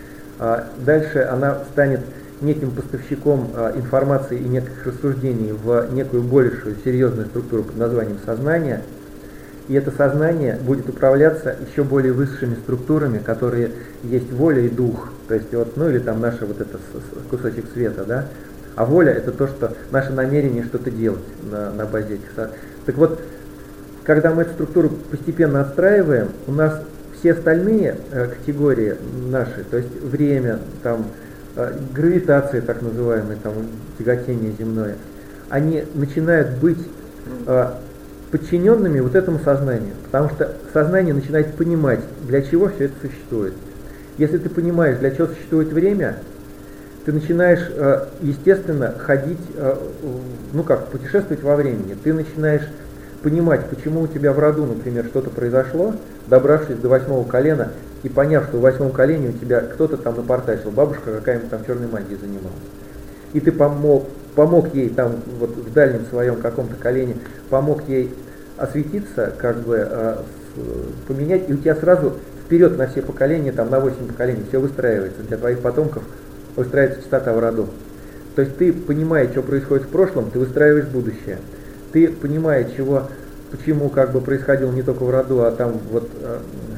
А дальше она станет неким поставщиком а, информации и неких рассуждений в некую большую серьезную структуру под названием сознание. И это сознание будет управляться еще более высшими структурами, которые есть воля и дух. То есть вот, ну или там наш вот этот кусочек света, да. А воля это то, что наше намерение что-то делать на, на базе этих. Так вот, когда мы эту структуру постепенно отстраиваем, у нас все остальные э, категории наши, то есть время, там, гравитация, так называемая, там, тяготение земное, они начинают быть э, подчиненными вот этому сознанию, потому что сознание начинает понимать, для чего все это существует. Если ты понимаешь, для чего существует время, ты начинаешь, э, естественно, ходить, э, ну как, путешествовать во времени. Ты начинаешь понимать, почему у тебя в роду, например, что-то произошло, добравшись до восьмого колена, и поняв, что в восьмом колене у тебя кто-то там напортачил, бабушка какая-нибудь там черной магией занималась. И ты помог, помог ей там вот в дальнем своем каком-то колене, помог ей осветиться, как бы э, поменять, и у тебя сразу вперед на все поколения, там на восемь поколений, все выстраивается, для твоих потомков выстраивается частота в роду. То есть ты, понимая, что происходит в прошлом, ты выстраиваешь будущее. Ты, понимая, чего, почему как бы происходило не только в роду, а там вот э,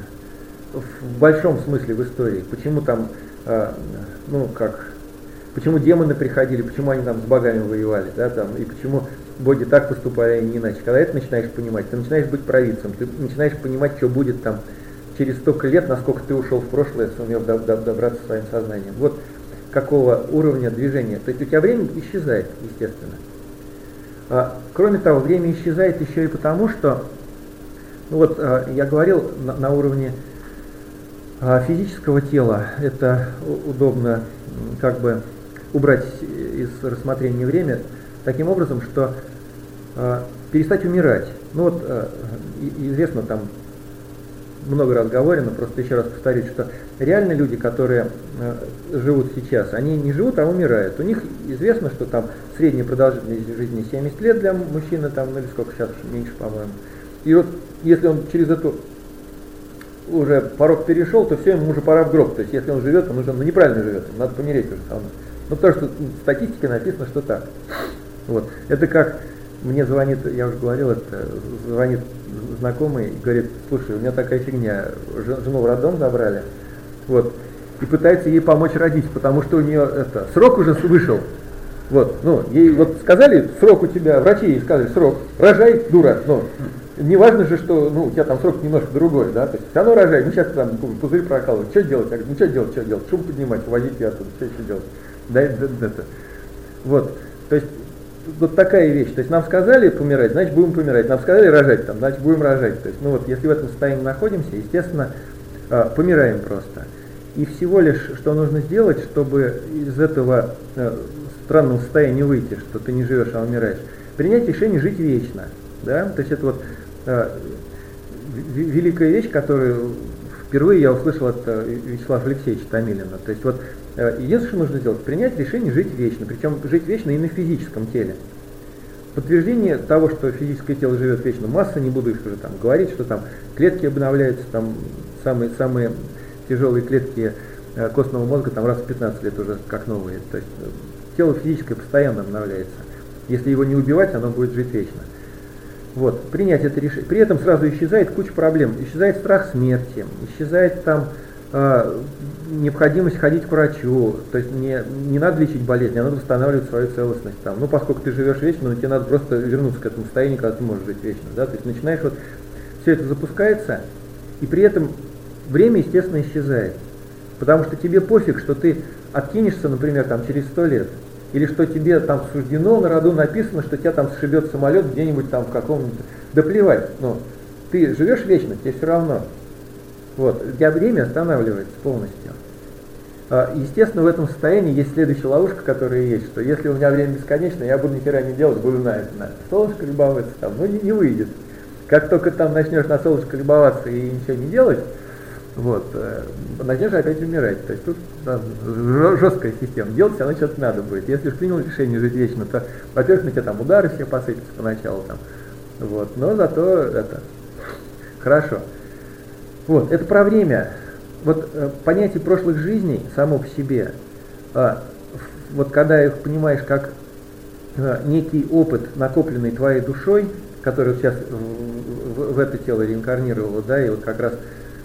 в большом смысле в истории, почему там, э, ну как, почему демоны приходили, почему они там с богами воевали, да, там, и почему боги так поступали, а не иначе. Когда это начинаешь понимать, ты начинаешь быть провидцем, ты начинаешь понимать, что будет там через столько лет, насколько ты ушел в прошлое, сумел добраться своим сознанием. Вот какого уровня движения. То есть у тебя время исчезает, естественно. А, кроме того, время исчезает еще и потому, что, ну вот а, я говорил, на, на уровне а, физического тела это удобно как бы убрать из рассмотрения время таким образом, что а, перестать умирать. Ну вот а, известно, там много раз говорено, просто еще раз повторюсь, что реально люди, которые э, живут сейчас, они не живут, а умирают. У них известно, что там средняя продолжительность жизни семьдесят лет для мужчины, там, ну или сколько сейчас, меньше, по-моему. И вот если он через эту уже порог перешел, то все, ему уже пора в гроб. То есть если он живет, он уже ну, неправильно живет, ему надо помереть уже самому. Ну потому что в статистике написано, что так. Вот. Это как мне звонит, я уже говорил, это звонит знакомый и говорит: слушай, у меня такая фигня, жену в роддом забрали, вот, и пытается ей помочь родить, потому что у нее это, срок уже вышел, вот, ну, ей вот сказали, срок у тебя, врачи ей сказали, срок, рожай, дура, ну, не важно же, что, ну, у тебя там срок немножко другой, да, то есть все равно рожай, ну, сейчас там пузырь прокалывать, что делать, я говорю, ну, что делать, что делать, шум поднимать, увозить ее оттуда, что еще делать, да, да, да, да. Вот, то есть, вот такая вещь. То есть нам сказали помирать, значит будем помирать. Нам сказали рожать, там, значит будем рожать. То есть, ну вот, если в этом состоянии находимся, естественно, помираем просто. И всего лишь, что нужно сделать, чтобы из этого странного состояния выйти, что ты не живешь, а умираешь, принять решение жить вечно. Да? То есть это вот великая вещь, которую впервые я услышал от Вячеслава Алексеевича Томилина. То есть вот единственное, что нужно сделать, принять решение жить вечно, причем жить вечно и на физическом теле. Подтверждение того, что физическое тело живет вечно, масса, не буду их уже там говорить, что там клетки обновляются, там самые, самые тяжелые клетки костного мозга там раз в пятнадцать лет уже как новые. То есть тело физическое постоянно обновляется. Если его не убивать, оно будет жить вечно. Вот, принять это решение. При этом сразу исчезает куча проблем. Исчезает страх смерти, исчезает там э, необходимость ходить к врачу. То есть не, не надо лечить болезнь, а надо восстанавливать свою целостность. Там. Ну, поскольку ты живешь вечно, но тебе надо просто вернуться к этому состоянию, когда ты можешь жить вечно. Да? То есть начинаешь вот, все это запускается, и при этом время, естественно, исчезает. Потому что тебе пофиг, что ты откинешься, например, там, через сто лет. Или что тебе там суждено, на роду написано, что тебя там сшибет самолет где-нибудь там в каком-нибудь... Да плевать, но ты живешь вечно, тебе все равно. Вот, у тебя время останавливается полностью. Естественно, в этом состоянии есть следующая ловушка, которая есть, что если у меня время бесконечно, я буду ни хера не делать, буду на, на солнышко любоваться, там, ну не, не выйдет. Как только там начнешь на солнышко любоваться и ничего не делать, вот, начнешь опять умирать. То есть тут да, жесткая система. Делать все равно что-то надо будет. Если уж принял решение жить вечно, то, во-первых, на тебя там удары все посыпятся поначалу. Там, вот, но зато это хорошо. Вот, это про время. Вот э, понятие прошлых жизней само по себе, э, вот когда их понимаешь как э, некий опыт, накопленный твоей душой, который сейчас в, в, в это тело реинкарнировало, да, и вот как раз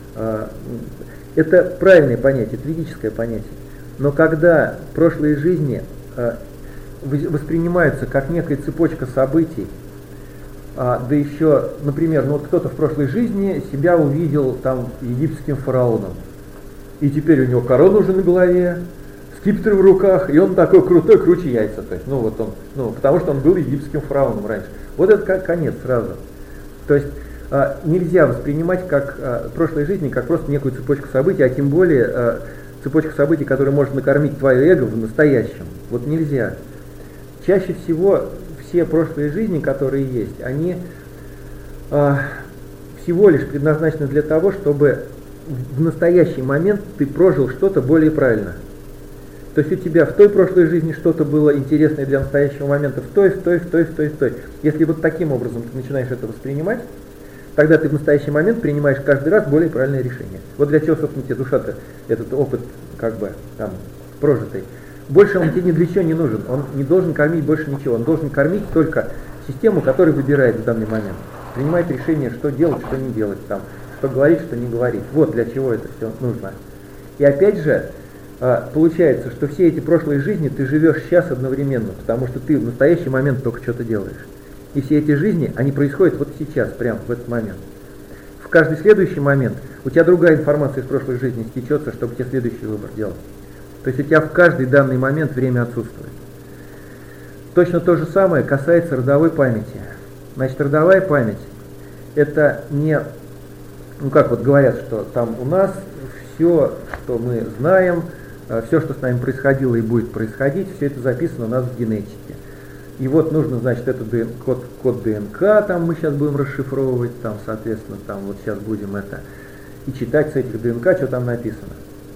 это правильное понятие, это ведическое понятие. Но когда прошлые жизни воспринимаются как некая цепочка событий, да еще, например, ну вот кто-то в прошлой жизни себя увидел там египетским фараоном, и теперь у него корона уже на голове, скипетр в руках, и он такой крутой, круче яйца. То есть, ну вот он, ну, потому что он был египетским фараоном раньше. Вот это конец сразу. То есть Uh, нельзя воспринимать как uh, прошлой жизни как просто некую цепочку событий, а тем более uh, цепочку событий, которая может накормить твое эго в настоящем. Вот нельзя. Чаще всего все прошлые жизни, которые есть, они uh, всего лишь предназначены для того, чтобы в настоящий момент ты прожил что-то более правильно. То есть у тебя в той прошлой жизни что-то было интересное для настоящего момента, в той, в той, в той, в той, в той. Если вот таким образом ты начинаешь это воспринимать, тогда ты в настоящий момент принимаешь каждый раз более правильное решение. Вот для чего, собственно, тебе душа-то, этот опыт, как бы, там, прожитый. Больше он тебе ни для чего не нужен. Он не должен кормить больше ничего. Он должен кормить только систему, которая выбирает в данный момент. Принимает решение, что делать, что не делать, там, что говорить, что не говорить. Вот для чего это все нужно. И опять же, получается, что все эти прошлые жизни ты живешь сейчас одновременно, потому что ты в настоящий момент только что-то делаешь. И все эти жизни, они происходят вот сейчас, прямо в этот момент. В каждый следующий момент у тебя другая информация из прошлой жизни стечется, чтобы тебе следующий выбор делать. То есть у тебя в каждый данный момент время отсутствует. Точно то же самое касается родовой памяти. Значит, родовая память – это не, ну как вот говорят, что там у нас все, что мы знаем, все, что с нами происходило и будет происходить, все это записано у нас в генетике. И вот нужно, значит, этот код, код ДНК, там мы сейчас будем расшифровывать, там, соответственно, там вот сейчас будем это, и читать с этих ДНК, что там написано.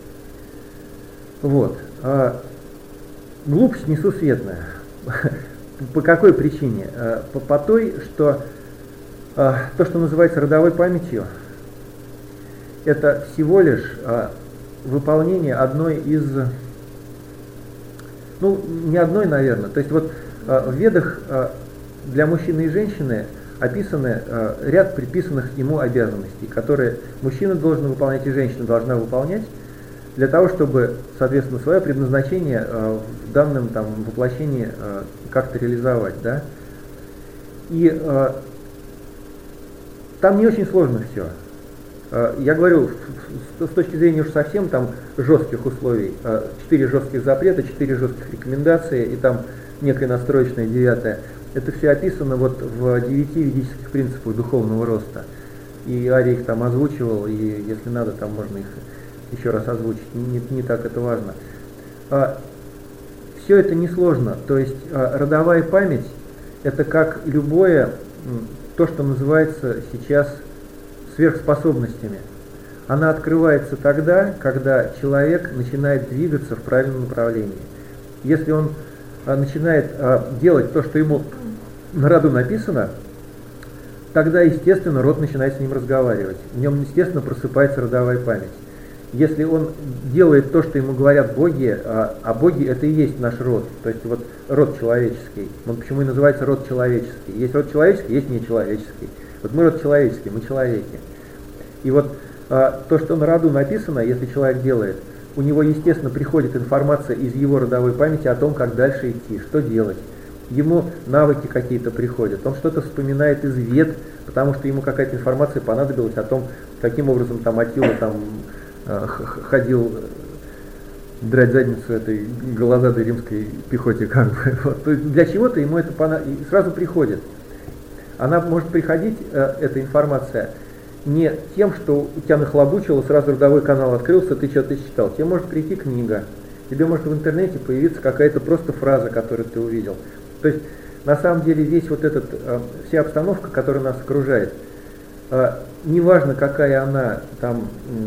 Вот. А, глупость несусветная. По какой причине? По, по той, что а, то, что называется родовой памятью, это всего лишь а, выполнение одной из, ну, не одной, наверное. То есть вот а, в Ведах а, для мужчины и женщины описаны а, ряд приписанных ему обязанностей, которые мужчина должен выполнять и женщина должна выполнять для того, чтобы, соответственно, свое предназначение а, в данном там воплощении а, как-то реализовать, да. И а, там не очень сложно все. Я говорю, с точки зрения уж совсем там жестких условий, четыре жестких запрета, четыре жестких рекомендации и там некое настроечное девятое. Это все описано вот в девяти ведических принципах духовного роста. И Арий их там озвучивал, и если надо, там можно их еще раз озвучить. Не, не так это важно. Все это несложно. То есть родовая память – это как любое, то, что называется сейчас сверхспособностями. Она открывается тогда, когда человек начинает двигаться в правильном направлении. Если он а, начинает а, делать то, что ему на роду написано, тогда, естественно, род начинает с ним разговаривать. В нем, естественно, просыпается родовая память. Если он делает то, что ему говорят боги, а, а боги это и есть наш род, то есть вот род человеческий. Он почему и называется род человеческий. Есть род человеческий, есть нечеловеческий. Вот мы род человеческий, мы человеки. И вот а, то, что на роду написано, если человек делает, у него, естественно, приходит информация из его родовой памяти о том, как дальше идти, что делать. Ему навыки какие-то приходят, он что-то вспоминает из Вед, потому что ему какая-то информация понадобилась о том, каким образом там Аттила там а, ходил драть задницу этой голодадой римской пехоте, как бы. Вот. То есть для чего-то ему это понадобилось, и сразу приходит. Она может приходить, э, эта информация, не тем, что у тебя нахлобучило, сразу родовой канал открылся, ты что-то читал. Тебе может прийти книга, тебе может в интернете появиться какая-то просто фраза, которую ты увидел. То есть, на самом деле, весь вот этот, э, вся обстановка, которая нас окружает, э, неважно, какая она, там,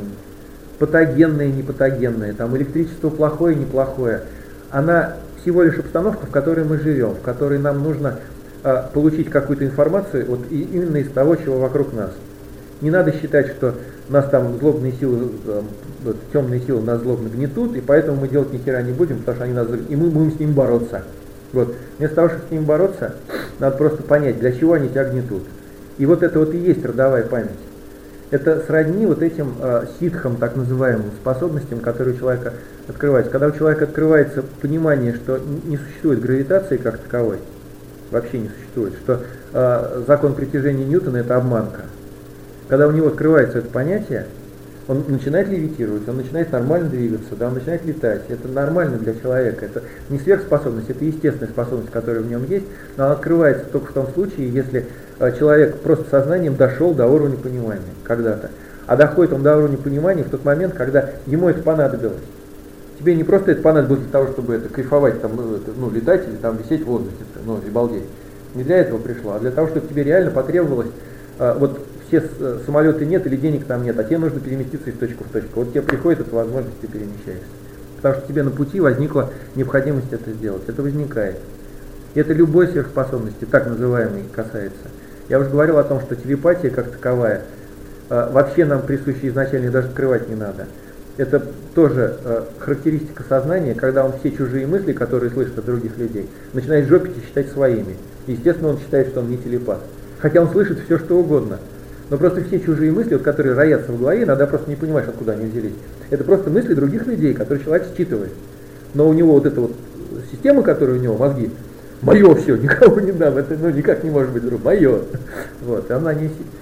патогенная, непатогенная, там, электричество плохое, неплохое, она всего лишь обстановка, в которой мы живем, в которой нам нужно э, получить какую-то информацию вот, и, именно из того, чего вокруг нас. Не надо считать, что нас там злобные силы, вот, темные силы нас злобно гнетут, и поэтому мы делать ни хера не будем, потому что они нас и мы будем с ними бороться. Вот. Вместо того, чтобы с ними бороться, надо просто понять, для чего они тебя гнетут. И вот это вот и есть родовая память. Это сродни вот этим э, ситхам, так называемым, способностям, которые у человека открываются. Когда у человека открывается понимание, что не существует гравитации как таковой, вообще не существует, что э, закон притяжения Ньютона – это обманка. Когда у него открывается это понятие, он начинает левитировать, он начинает нормально двигаться, да, он начинает летать. Это нормально для человека. Это не сверхспособность, это естественная способность, которая в нем есть, но она открывается только в том случае, если э, человек просто сознанием дошел до уровня понимания когда-то. А доходит он до уровня понимания в тот момент, когда ему это понадобилось. Тебе не просто это понадобилось для того, чтобы это кайфовать, там, ну, это, ну, летать или там висеть в воздухе, ну, и балдеть. Не для этого пришло, а для того, чтобы тебе реально потребовалось э, вот все самолеты нет или денег там нет, а тебе нужно переместиться из точки в точку. Вот тебе приходит эта возможность, ты перемещаешься. Потому что тебе на пути возникла необходимость это сделать. Это возникает. И это любой сверхспособности, так называемой, касается. Я уже говорил о том, что телепатия как таковая э, вообще нам присуща изначально, даже открывать не надо. Это тоже э, характеристика сознания, когда он все чужие мысли, которые слышит от других людей, начинает жопить и считать своими. И, естественно, он считает, что он не телепат. Хотя он слышит все, что угодно. Но просто все чужие мысли, вот, которые роятся в голове, иногда просто не понимаешь, откуда они взялись. Это просто мысли других людей, которые человек считывает. Но у него вот эта вот система, которая у него, мозги, мое все, никому не дам, это ну, никак не может быть друг, мое. Вот, она не...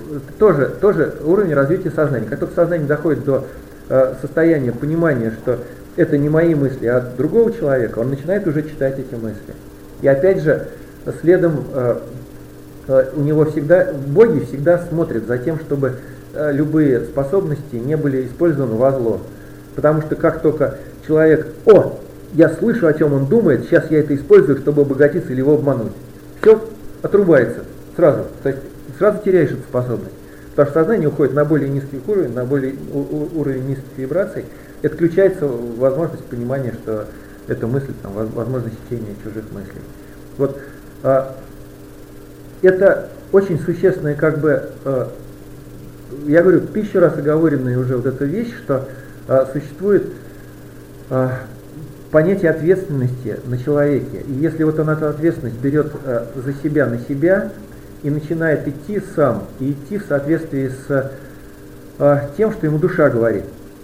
тоже, тоже уровень развития сознания. Как только сознание доходит до э, состояния понимания, что это не мои мысли, а от другого человека, он начинает уже читать эти мысли. И опять же, следом э, э, у него всегда, боги всегда смотрят за тем, чтобы э, любые способности не были использованы во зло. Потому что как только человек, о, я слышу, о чем он думает, сейчас я это использую, чтобы обогатиться или его обмануть. Все отрубается сразу, то есть сразу теряешь эту способность. Потому что сознание уходит на более низкий уровень, на более у, у, уровень низких вибраций, и отключается возможность понимания, что эта мысль, там, возможность чтения чужих мыслей. Вот а, это очень существенная, как бы, а, я говорю, тысячу раз оговоренная уже вот эта вещь, что а, существует а, понятие ответственности на человеке. И если вот он эту ответственность берет а, за себя на себя и начинает идти сам, и идти в соответствии с а, тем, что ему душа говорит.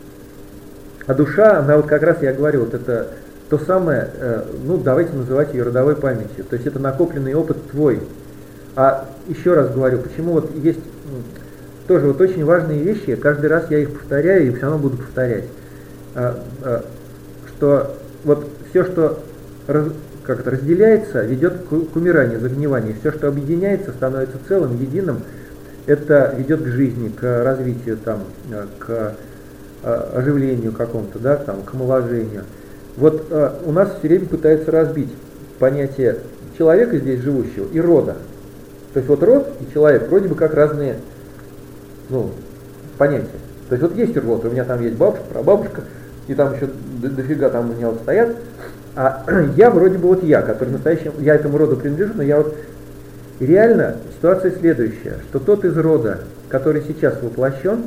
А душа, она вот как раз, я говорю, вот это то самое, э, ну давайте называть ее родовой памятью, то есть это накопленный опыт твой. А еще раз говорю, почему вот есть тоже вот очень важные вещи, каждый раз я их повторяю и все равно буду повторять, а, а, что вот все, что раз, как это, разделяется, ведет к, к умиранию, загниванию, все, что объединяется, становится целым, единым, это ведет к жизни, к развитию, там, к оживлению какому-то, да, там, к омоложению. Вот э, у нас все время пытаются разбить понятие человека здесь живущего и рода. То есть вот род и человек вроде бы как разные, ну, понятия. То есть вот есть род, у меня там есть бабушка, прабабушка, и там еще дофига там у меня вот стоят, а я вроде бы вот я, который настоящий, я этому роду принадлежу, но я вот реально ситуация следующая, что тот из рода, который сейчас воплощен,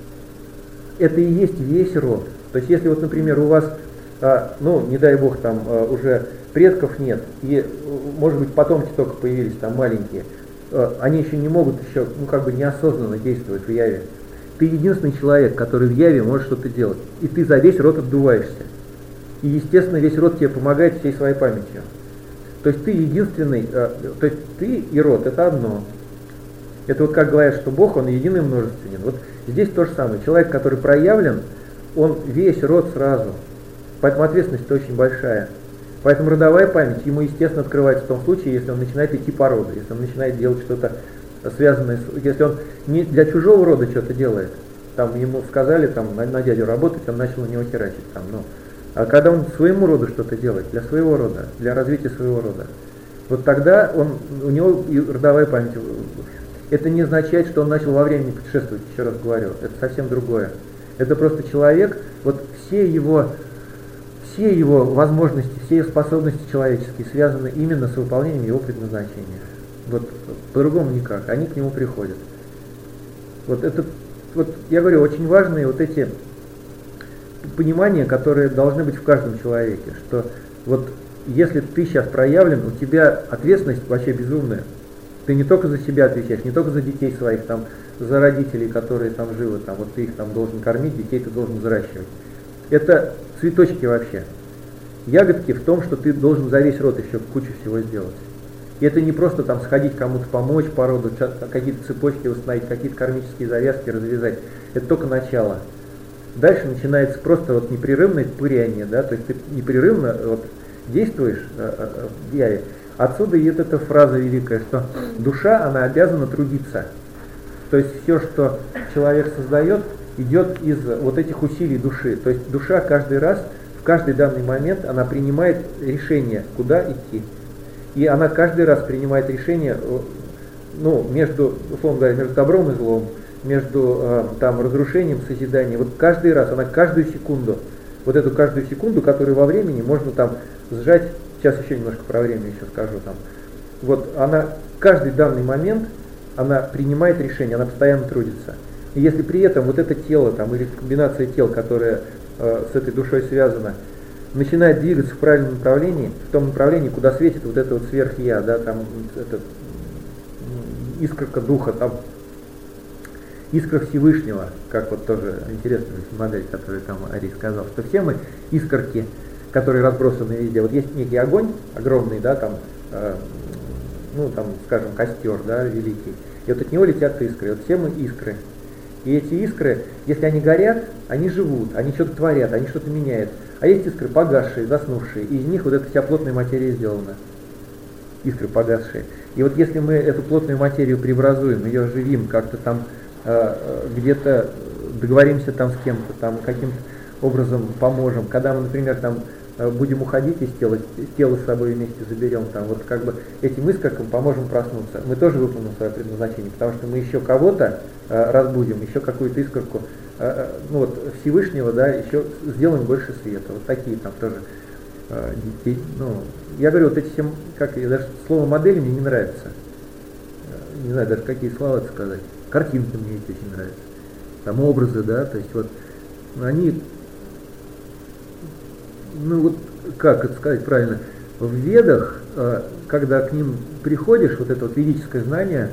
это и есть весь род. То есть если вот, например, у вас, а, ну, не дай бог, там а, уже предков нет, и, может быть, потомки только появились, там, маленькие, а, они еще не могут еще, ну, как бы неосознанно действовать в яве. Ты единственный человек, который в яве может что-то делать. И ты за весь род отдуваешься. И, естественно, весь род тебе помогает всей своей памятью. То есть ты единственный, а, то есть ты и род, это одно. Это вот как говорят, что Бог, он единый множественен. Вот здесь то же самое. Человек, который проявлен, он весь род сразу. Поэтому ответственность очень большая. Поэтому родовая память ему, естественно, открывается в том случае, если он начинает идти по роду, если он начинает делать что-то связанное с... Если он не для чужого рода что-то делает, там ему сказали там, на, на дядю работать, он начал на него херачить. Там, ну. А когда он своему роду что-то делает, для своего рода, для развития своего рода, вот тогда он, у него и родовая память... Это не означает, что он начал во времени путешествовать, еще раз говорю, это совсем другое. Это просто человек, вот все его, все его возможности, все его способности человеческие связаны именно с выполнением его предназначения. Вот по-другому никак, они к нему приходят. Вот это, вот я говорю, очень важные вот эти понимания, которые должны быть в каждом человеке, что вот если ты сейчас проявлен, у тебя ответственность вообще безумная. Ты не только за себя отвечаешь, не только за детей своих, там, за родителей, которые там живы, там, вот ты их там должен кормить, детей ты должен взращивать. Это цветочки вообще. Ягодки в том, что ты должен за весь род еще кучу всего сделать. И это не просто там сходить кому-то помочь по роду, какие-то цепочки установить, какие-то кармические завязки развязать. Это только начало. Дальше начинается просто вот непрерывное пыряние, да, то есть ты непрерывно вот действуешь э, э, в яве. Отсюда и эта фраза великая, что душа, она обязана трудиться. То есть все, что человек создает, идет из вот этих усилий души. То есть душа каждый раз, в каждый данный момент, она принимает решение, куда идти. И она каждый раз принимает решение, ну, между, условно говоря, между добром и злом, между э, там, разрушением, созиданием. Вот каждый раз, она каждую секунду, вот эту каждую секунду, которую во времени можно там сжать. Сейчас еще немножко про время еще скажу там. Вот она каждый данный момент, она принимает решение, она постоянно трудится. И если при этом вот это тело там, или комбинация тел, которая э, с этой душой связана, начинает двигаться в правильном направлении, в том направлении, куда светит вот это вот сверх-я, да, там это, искорка духа, там искра Всевышнего, как вот тоже интересная модель, которую там Ари сказал, что все мы искорки, которые разбросаны везде. Вот есть некий огонь огромный, да, там, э, ну, там, скажем, костер, да, великий. и вот от него летят искры. Вот все мы искры. И эти искры, если они горят, они живут, они что-то творят, они что-то меняют. А есть искры погасшие, заснувшие, и из них вот эта вся плотная материя сделана. Искры погасшие. И вот если мы эту плотную материю преобразуем, ее оживим, как-то там э, где-то договоримся там с кем-то, там каким-то образом поможем, когда мы, например, там будем уходить из тела, тело с собой вместе заберем, там, вот как бы этим искоркам поможем проснуться. Мы тоже выполним свое предназначение, потому что мы еще кого-то э, разбудим, еще какую-то искорку, э, ну вот Всевышнего, да, еще сделаем больше света. Вот такие там тоже э, детей. Ну, я говорю, вот эти все, как даже слово модель мне не нравится. Не знаю даже какие слова это сказать. Картинки мне эти очень нравятся. Там образы, да, то есть вот они. Ну вот, как это сказать правильно, в Ведах, когда к ним приходишь, вот это вот ведическое знание,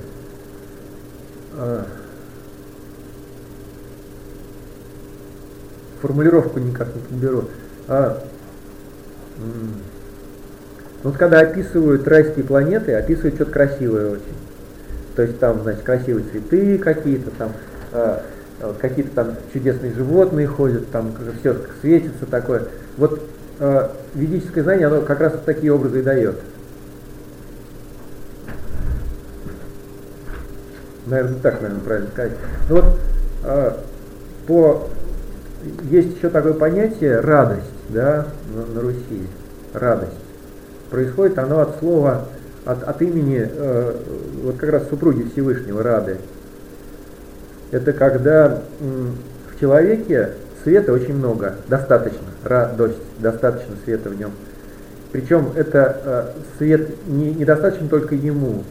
формулировку никак не подберу, а, вот когда описывают райские планеты, описывают что-то красивое очень. То есть там, значит, красивые цветы какие-то, там какие-то там чудесные животные ходят, там все светится такое. Вот э, ведическое знание, оно как раз вот такие образы и дает. Наверное, так, наверное, правильно сказать. Ну вот, э, по, есть еще такое понятие радость, да, на, на Руси. Радость. Происходит оно от слова, от, от имени, э, вот как раз супруги Всевышнего, Рады. Это когда м, в человеке света очень много, достаточно, радость, достаточно света в нем. Причем это э, свет не, не достаточно только ему,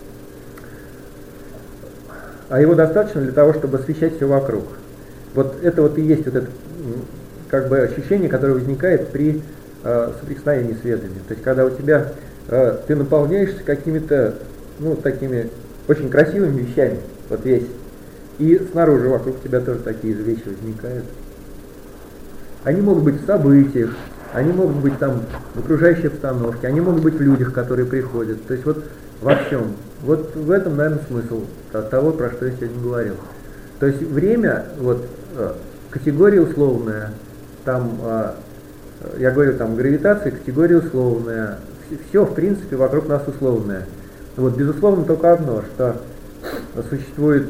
а его достаточно для того, чтобы освещать все вокруг. Вот это вот и есть вот это как бы ощущение, которое возникает при э, соприкосновении с ведами. То есть когда у тебя э, ты наполняешься какими-то, ну, такими очень красивыми вещами, вот весь. И снаружи вокруг тебя тоже такие же вещи возникают. Они могут быть в событиях, они могут быть там в окружающей обстановке, они могут быть в людях, которые приходят. То есть вот во всем. Вот в этом, наверное, смысл того, про что я сегодня говорил. То есть время, вот категория условная, там, я говорю, там гравитация, категория условная, все, в принципе, вокруг нас условное. Вот, безусловно, только одно, что существует,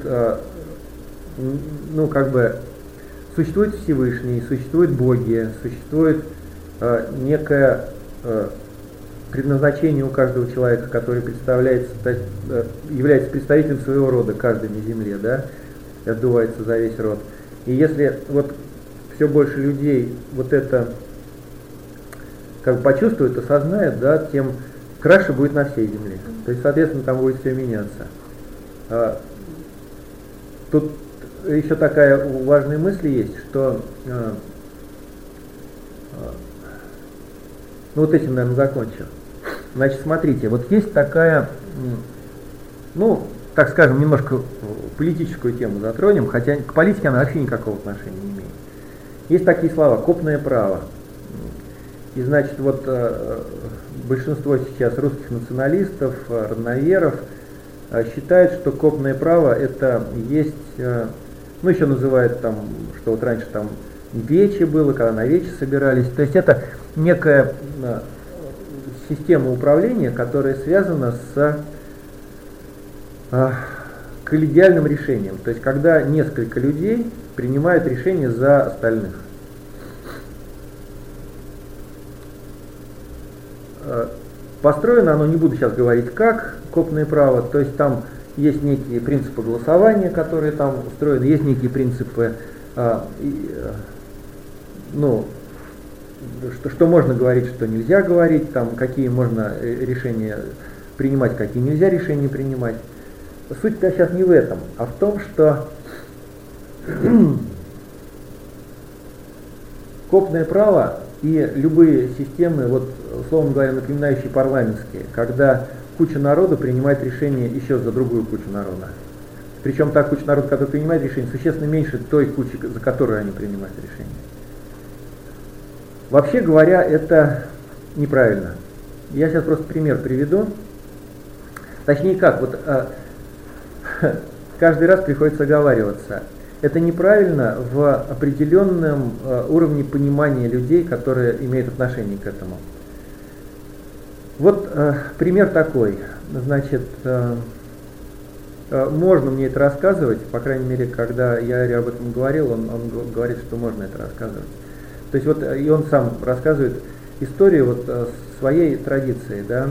ну, как бы, существует Всевышний, существуют боги, существует э, некое э, предназначение у каждого человека, который представляется, э, является представителем своего рода, каждый на земле, да, отдувается за весь род. И если вот все больше людей вот это как бы почувствуют, осознают, да, тем краше будет на всей земле. То есть, соответственно, там будет все меняться. А, тут еще такая важная мысль есть, что э, э, ну вот этим, наверное, закончу. Значит, смотрите, вот есть такая, ну, так скажем, немножко политическую тему затронем, хотя к политике она вообще никакого отношения не имеет. Есть такие слова: копное право. И, значит, вот э, большинство сейчас русских националистов, родноверов э, считают, что копное право это есть... Э, ну, еще называют там, что вот раньше там вече было, когда на вече собирались. То есть это некая э, система управления, которая связана с э, коллегиальным решением. То есть когда несколько людей принимают решение за остальных. Э, построено оно, не буду сейчас говорить как, копное право, то есть там есть некие принципы голосования, которые там устроены, есть некие принципы, э, э, ну, что, что можно говорить, что нельзя говорить, там, какие можно решения принимать, какие нельзя решения принимать. Суть-то сейчас не в этом, а в том, что копное право и любые системы, вот, условно говоря, напоминающие парламентские, когда куча народа принимает решение еще за другую кучу народа. Причем та куча народа, которая принимает решение, существенно меньше той кучи, за которую они принимают решение. Вообще говоря, это неправильно. Я сейчас просто пример приведу. Точнее как, вот каждый раз приходится оговариваться. Это неправильно в определенном э, уровне понимания людей, которые имеют отношение к этому. Вот э, пример такой. Значит, э, э, можно мне это рассказывать, по крайней мере, когда я Аре об этом говорил, он, он говорит, что можно это рассказывать. То есть вот и он сам рассказывает историю вот э, своей традиции, да.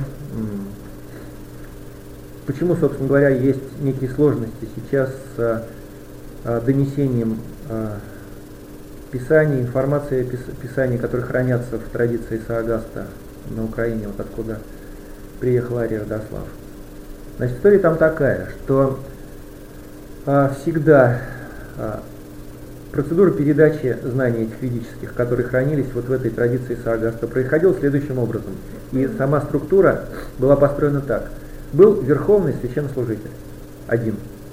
Почему, собственно говоря, есть некие сложности сейчас с э, донесением э, писаний, информации писаний, которые хранятся в традиции Саагаста на Украине, вот откуда приехал Арий Родослав. Значит, история там такая, что э, всегда э, процедура передачи знаний этих ведических, которые хранились вот в этой традиции Саагаста, происходила следующим образом. И сама структура была построена так. Был верховный священнослужитель, один.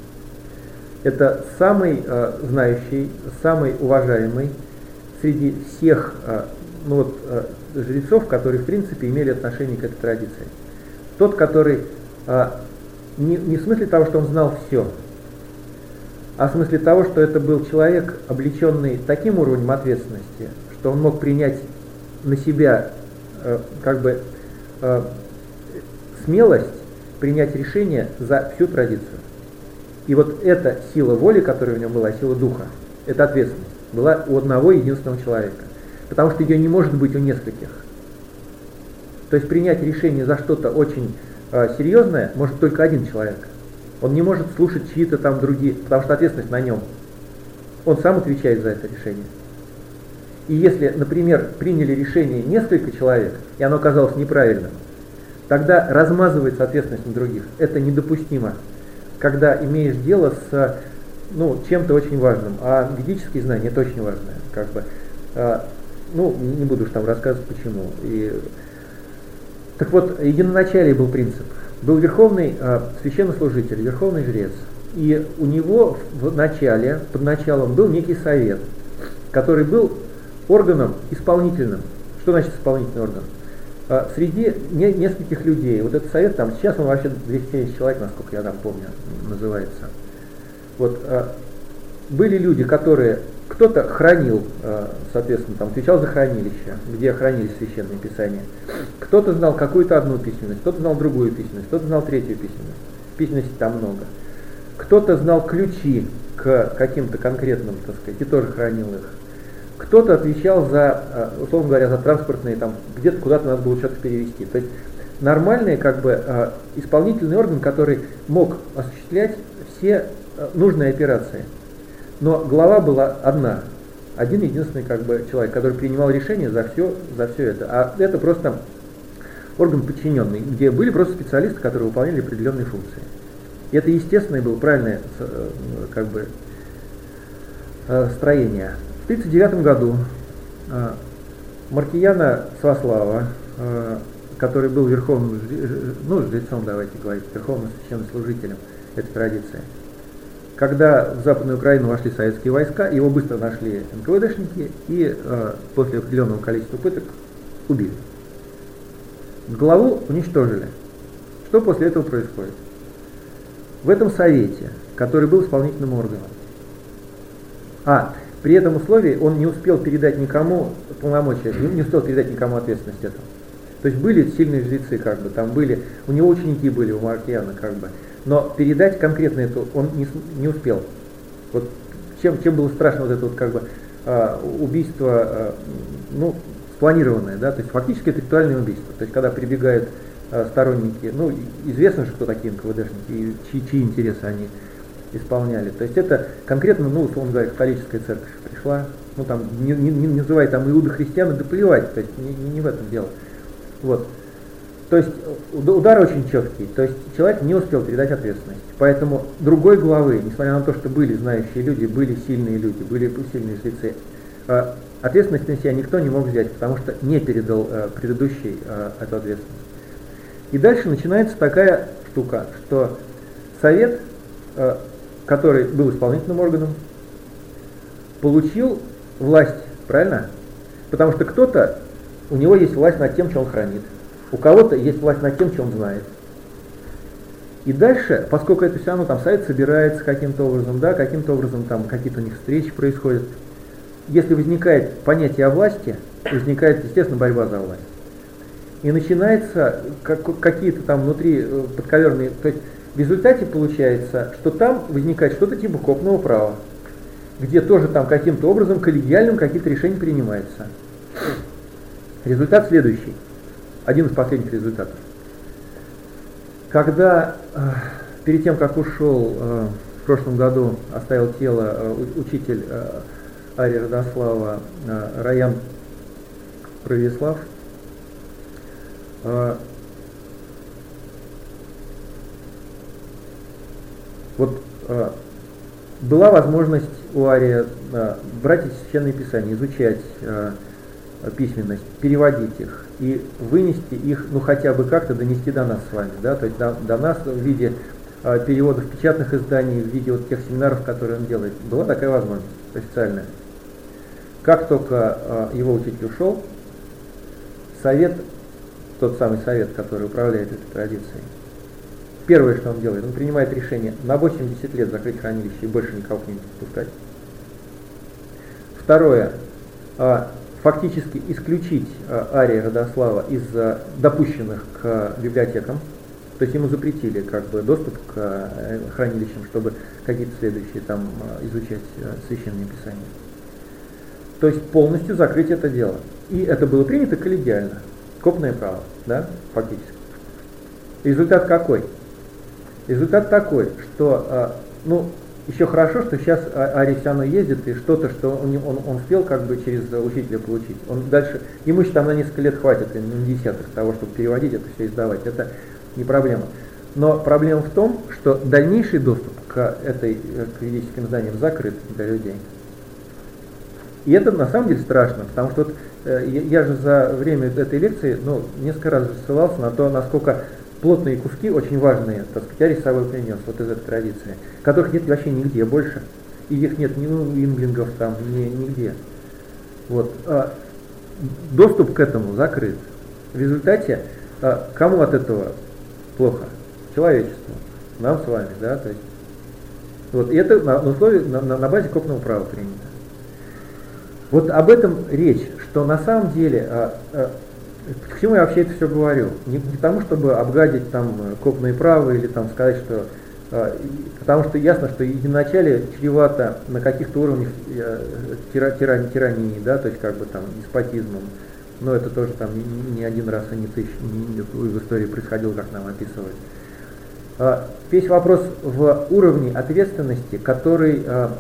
Это самый э, знающий, самый уважаемый среди всех э, ну вот, э, жрецов, которые в принципе имели отношение к этой традиции. Тот, который э, не, не в смысле того, что он знал все, а в смысле того, что это был человек, облеченный таким уровнем ответственности, что он мог принять на себя э, как бы э, смелость принять решение за всю традицию. И вот эта сила воли, которая в нем была, сила духа, эта ответственность, была у одного единственного человека. Потому что ее не может быть у нескольких. То есть принять решение за что-то очень э, серьезное может только один человек. Он не может слушать чьи-то там другие, потому что ответственность на нем. Он сам отвечает за это решение. И если, например, приняли решение несколько человек, и оно оказалось неправильным, тогда размазывается ответственность на других. Это недопустимо, когда имеешь дело с ну, чем-то очень важным. А ведические знания это очень важное. Как бы, а, ну, не буду уж там рассказывать почему. И, так вот, единоначалие был принцип. Был верховный а, священнослужитель, верховный жрец. И у него в начале, под началом был некий совет, который был органом исполнительным. Что значит исполнительный орган? Среди не, нескольких людей, вот этот совет, там сейчас он вообще двести семьдесят человек, насколько я там помню, называется. Вот, были люди, которые, кто-то хранил, соответственно, там, отвечал за хранилище, где хранились священные писания. Кто-то знал какую-то одну письменность, кто-то знал другую письменность, кто-то знал третью письменность. Письменностей там много. Кто-то знал ключи к каким-то конкретным, так сказать, и тоже хранил их. Кто-то отвечал за, условно говоря, за транспортные, там, где-то куда-то надо было что-то перевести. То есть нормальный как бы исполнительный орган, который мог осуществлять все нужные операции. Но глава была одна, один единственный как бы человек, который принимал решение за все, за все это. А это просто орган подчиненный, где были просто специалисты, которые выполняли определенные функции. И это естественное было правильное как бы строение. В тысяча девятьсот тридцать девятом году э, Маркияна Сваслава, э, который был верховным, ну, жрецом, давайте говорить, верховным священнослужителем этой традиции, когда в Западную Украину вошли советские войска, его быстро нашли эн ка вэ дэшники и э, после определенного количества пыток убили. Главу уничтожили. Что после этого происходит? В этом совете, который был исполнительным органом, а при этом условии он не успел передать никому полномочия, не успел передать никому ответственность этого. То есть были сильные жрецы, как бы, там были, у него ученики были, у Маркияна, как бы, но передать конкретно это он не, не успел. Вот чем, чем было страшно вот это вот, как бы, убийство, ну, спланированное, да, то есть фактически это ритуальное убийство. То есть когда прибегают сторонники, ну, известно же, кто такие эн ка вэ дэшники и чьи, чьи интересы они исполняли. То есть это конкретно, ну, условно говоря, католическая церковь пришла, ну, там, не, не, не называй там иудо-христиан, да плевать, то есть не, не, не в этом дело. Вот. То есть удар очень четкий, то есть человек не успел передать ответственность. Поэтому другой главы, несмотря на то, что были знающие люди, были сильные люди, были сильные жрецы, ответственность на себя никто не мог взять, потому что не передал предыдущий эту ответственность. И дальше начинается такая штука, что совет, который был исполнительным органом, получил власть, правильно? Потому что кто-то, у него есть власть над тем, что он хранит. У кого-то есть власть над тем, что он знает. И дальше, поскольку это все равно там совет собирается каким-то образом, да, каким-то образом там какие-то у них встречи происходят, если возникает понятие о власти, возникает, естественно, борьба за власть. И начинается как, какие-то там внутри подковерные, то есть в результате получается, что там возникает что-то типа копного права, где тоже там каким-то образом коллегиальным какие-то решения принимаются. Результат следующий. Один из последних результатов. Когда э, перед тем, как ушел э, в прошлом году, оставил тело э, учитель э, Ария Родослава э, Раян Правислав, э, вот э, была возможность у Ария э, брать эти священные писания, изучать э, письменность, переводить их и вынести их, ну хотя бы как-то донести до нас с вами, да, то есть до, до нас в виде э, переводов печатных изданий, в виде вот тех семинаров, которые он делает. Была такая возможность официальная. Как только э, его учитель ушел, совет, тот самый совет, который управляет этой традицией, первое, что он делает, он принимает решение на восемьдесят лет закрыть хранилище и больше никого к ним не пускать. Второе, э, фактически исключить э, Ария Родослава из э, допущенных к э, библиотекам, то есть ему запретили как бы доступ к э, хранилищам, чтобы какие-то следующие там э, изучать э, священные писания. То есть полностью закрыть это дело. И это было принято коллегиально, копное право, да, фактически. Результат какой? Результат такой, что, э, ну, еще хорошо, что сейчас Арий все равно ездит, и что-то, что он, он, он успел как бы через учителя получить. Он дальше, ему еще там на несколько лет хватит, на десятых того, чтобы переводить это все, издавать. Это не проблема. Но проблема в том, что дальнейший доступ к этой, к ведическим знаниям закрыт для людей. И это на самом деле страшно, потому что вот, э, я же за время этой лекции, ну, несколько раз ссылался на то, насколько плотные куски, очень важные, так сказать, Арий с собой принес вот из этой традиции, которых нет вообще нигде больше, и их нет ни у инглингов там, ни, нигде. Вот. А доступ к этому закрыт. В результате, а, кому от этого плохо? Человечеству. Нам с вами, да, то есть. Вот, и это на, на, условии, на, на базе копного права принято. Вот об этом речь, что на самом деле, а, а, к чему я вообще это все говорю? Не, не тому, чтобы обгадить там копные права или там сказать, что... А, потому что ясно, что вначале чревато на каких-то уровнях тира, тира, тирании, да, то есть как бы там деспотизмом. Но это тоже там не, не один раз и не тысяч не, в истории происходило, как нам описывают. А, весь вопрос в уровне ответственности, который а,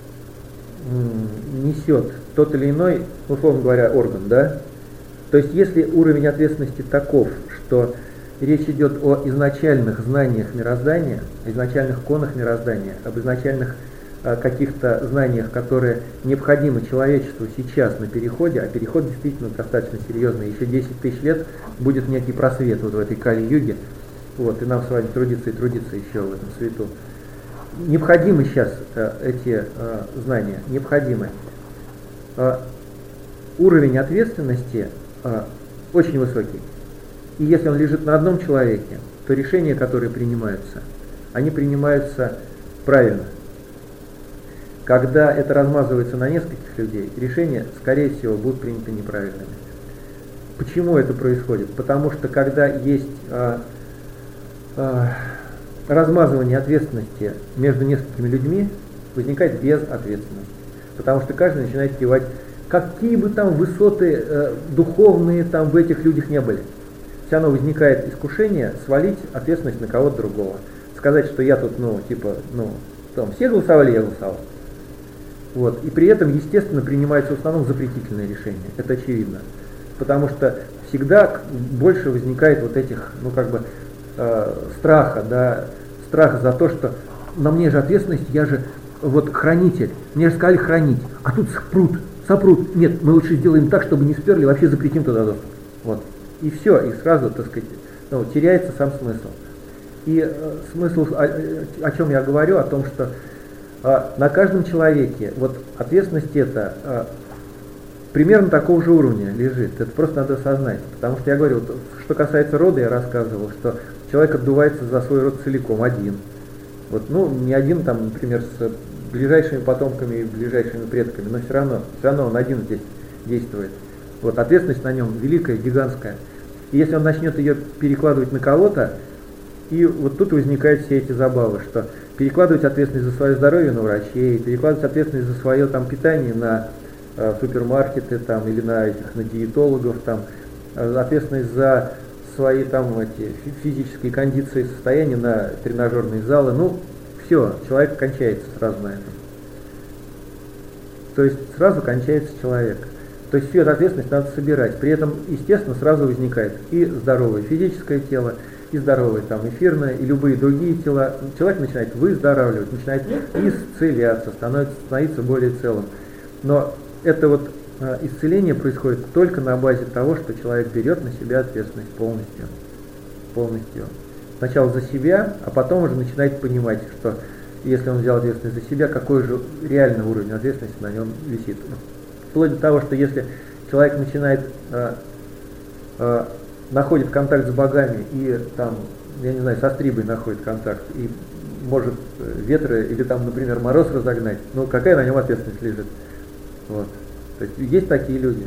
м, несет тот или иной, условно говоря, орган, да. То есть если уровень ответственности таков, что речь идет о изначальных знаниях мироздания, изначальных конах мироздания, об изначальных а, каких-то знаниях, которые необходимы человечеству сейчас на переходе, а переход действительно достаточно серьезный, еще десять тысяч лет будет некий просвет вот в этой Кали-юге, вот, и нам с вами трудиться и трудиться еще в этом свету. Необходимы сейчас а, эти а, знания, необходимы. А, уровень ответственности а, очень высокий. И если он лежит на одном человеке, то решения, которые принимаются, они принимаются правильно. Когда это размазывается на нескольких людей, решения, скорее всего, будут приняты неправильными. Почему это происходит? Потому что когда есть а, а, размазывание ответственности между несколькими людьми, возникает безответственность. Потому что каждый начинает кивать, какие бы там высоты э, духовные там в этих людях не были. Все равно возникает искушение свалить ответственность на кого-то другого. Сказать, что я тут, ну, типа, ну, там, все голосовали, я голосовал. Вот. И при этом, естественно, принимаются в основном запретительные решения. Это очевидно. Потому что всегда больше возникает вот этих, ну, как бы, э, страха, да, страха за то, что на мне же ответственность, я же, вот, хранитель. Мне же сказали хранить, а тут спрут, сопрут. Нет, мы лучше сделаем так, чтобы не сперли, вообще запретим туда доступ. Вот. И все, и сразу, так сказать, ну, теряется сам смысл. И э, смысл, о, о чем я говорю, о том, что э, на каждом человеке вот ответственность эта э, примерно такого же уровня лежит. Это просто надо осознать. Потому что я говорю, вот, что касается рода, я рассказывал, что человек отдувается за свой род целиком, один. Вот, ну, не один, там, например, с ближайшими потомками и ближайшими предками, но все равно, все равно он один здесь действует. Вот, ответственность на нем великая, гигантская. И если он начнет ее перекладывать на кого-то, и вот тут возникают все эти забавы, что перекладывать ответственность за свое здоровье на врачей, перекладывать ответственность за свое там питание на э, супермаркеты там, или на этих на диетологов, там, э, ответственность за свои там эти физические кондиции, состояния на тренажерные залы. Ну, все, человек кончается сразу на этом. То есть сразу кончается человек. То есть всю эту ответственность надо собирать. При этом, естественно, сразу возникает и здоровое физическое тело, и здоровое там эфирное, и любые другие тела. Человек начинает выздоравливать, начинает исцеляться, становится, становится более целым. Но это вот э, исцеление происходит только на базе того, что человек берет на себя ответственность полностью. Полностью. Сначала за себя, а потом уже начинает понимать, что если он взял ответственность за себя, какой же реальный уровень ответственности на нем висит. Вплоть до того, что если человек начинает, э, э, находит контакт с богами и там, я не знаю, со стрибой находит контакт и может ветры или там, например, мороз разогнать, ну какая на нем ответственность лежит? Вот. То есть есть такие люди,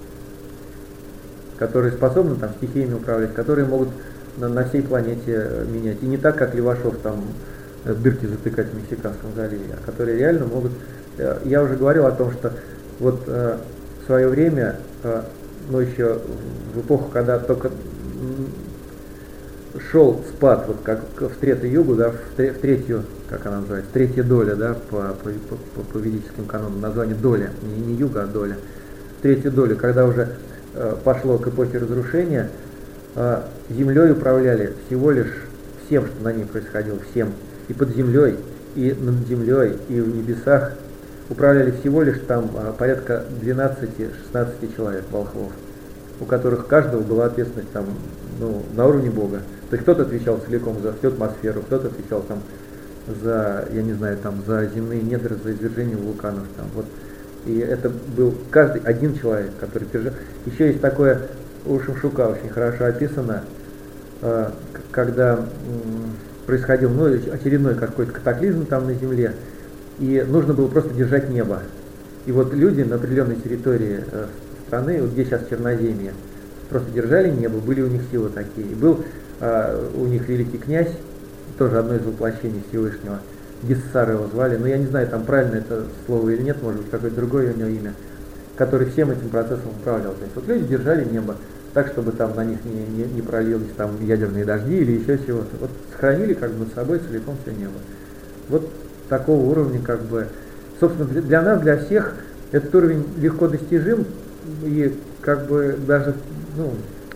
которые способны там стихиями управлять, которые могут на, на всей планете менять. И не так, как Левашов там дырки затыкать в Мексиканском заливе, а которые реально могут. Я уже говорил о том, что вот э, в свое время, э, ну еще в эпоху, когда только шел спад, вот как в Трета-югу, да, в, тре, в третью, как она называется, третья доля, да, по, по, по, по ведическим канонам, название доля, не, не юга, а доля. Третья доля, когда уже э, пошло к эпохе разрушения, э, землей управляли всего лишь всем, что на ней происходило, всем. И под землей, и над землей, и в небесах управляли всего лишь там а, порядка двенадцати-шестнадцати человек, волхвов, у которых каждого была ответственность там, ну, на уровне Бога. То есть кто-то отвечал целиком за всю атмосферу, кто-то отвечал там за, я не знаю, там за земные недра, за извержение вулканов. Там, вот. И это был каждый один человек, который держал. Еще есть такое, у Шимшука очень хорошо описано, э, когда м, происходил ну, очередной какой-то катаклизм там на земле, и нужно было просто держать небо. И вот люди на определенной территории э, страны, вот где сейчас Черноземье, просто держали небо, были у них силы такие. И был э, у них великий князь, тоже одно из воплощений Всевышнего, Гиссар его звали, но я не знаю, там правильно это слово или нет, может быть, какое-то другое у него имя, который всем этим процессом управлял. То есть вот люди держали небо так, чтобы там на них не, не, не пролились там ядерные дожди или еще чего-то. Вот сохранили как бы над собой целиком все небо. Вот такого уровня, как бы, собственно, для, для нас, для всех этот уровень легко достижим, и как бы даже, ну,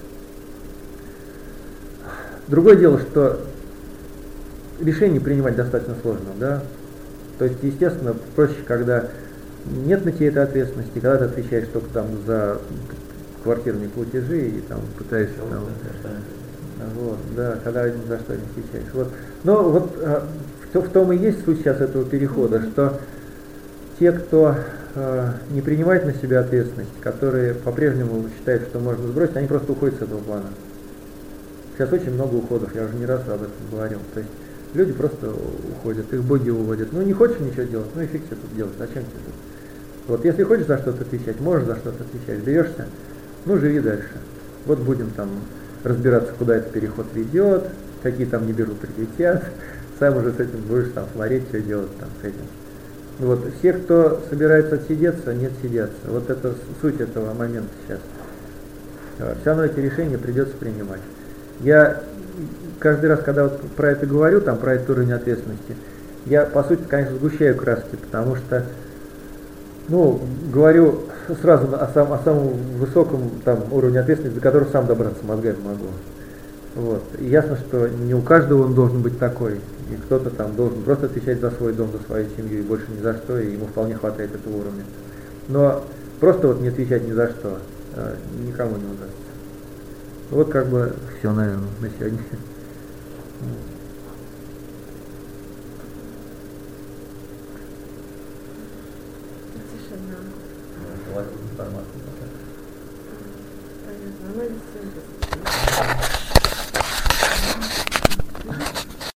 другое дело, что решение принимать достаточно сложно, да, то есть, естественно, проще, когда нет на тебе этой ответственности, когда ты отвечаешь только там за квартирные платежи и там пытаешься там, вот, да, когда ни за что не отвечаешь. Вот. Но вот в том и есть суть сейчас этого перехода, mm-hmm. что те, кто э, не принимает на себя ответственность, которые по-прежнему считают, что можно сбросить, они просто уходят с этого плана. Сейчас очень много уходов, я уже не раз об этом говорил. То есть люди просто уходят, их боги уводят. Ну не хочешь ничего делать, ну и фиг тебе тут делать, зачем тебе тут? Вот если хочешь за что-то отвечать, можешь за что-то отвечать, берешься, ну живи дальше. Вот будем там разбираться, куда этот переход ведет, какие там не берут прилетят, сам уже с этим будешь там смотреть, что делать там с этим. Вот, все, кто собирается отсидеться, не отсидятся. Вот это суть этого момента сейчас. Все равно эти решения придется принимать. Я каждый раз, когда вот про это говорю, там, про этот уровень ответственности, я, по сути, конечно, сгущаю краски, потому что, ну, говорю сразу о, сам, о самом высоком там, уровне ответственности, до которого сам добраться мозгами могу. Вот. И ясно, что не у каждого он должен быть такой, и кто-то там должен просто отвечать за свой дом, за свою семью, и больше ни за что, и ему вполне хватает этого уровня. Но просто вот не отвечать ни за что э, никому не удастся. Вот как бы все, наверное, на сегодня. Тишина. Желательно информацию. Понятно. Анализ синтез.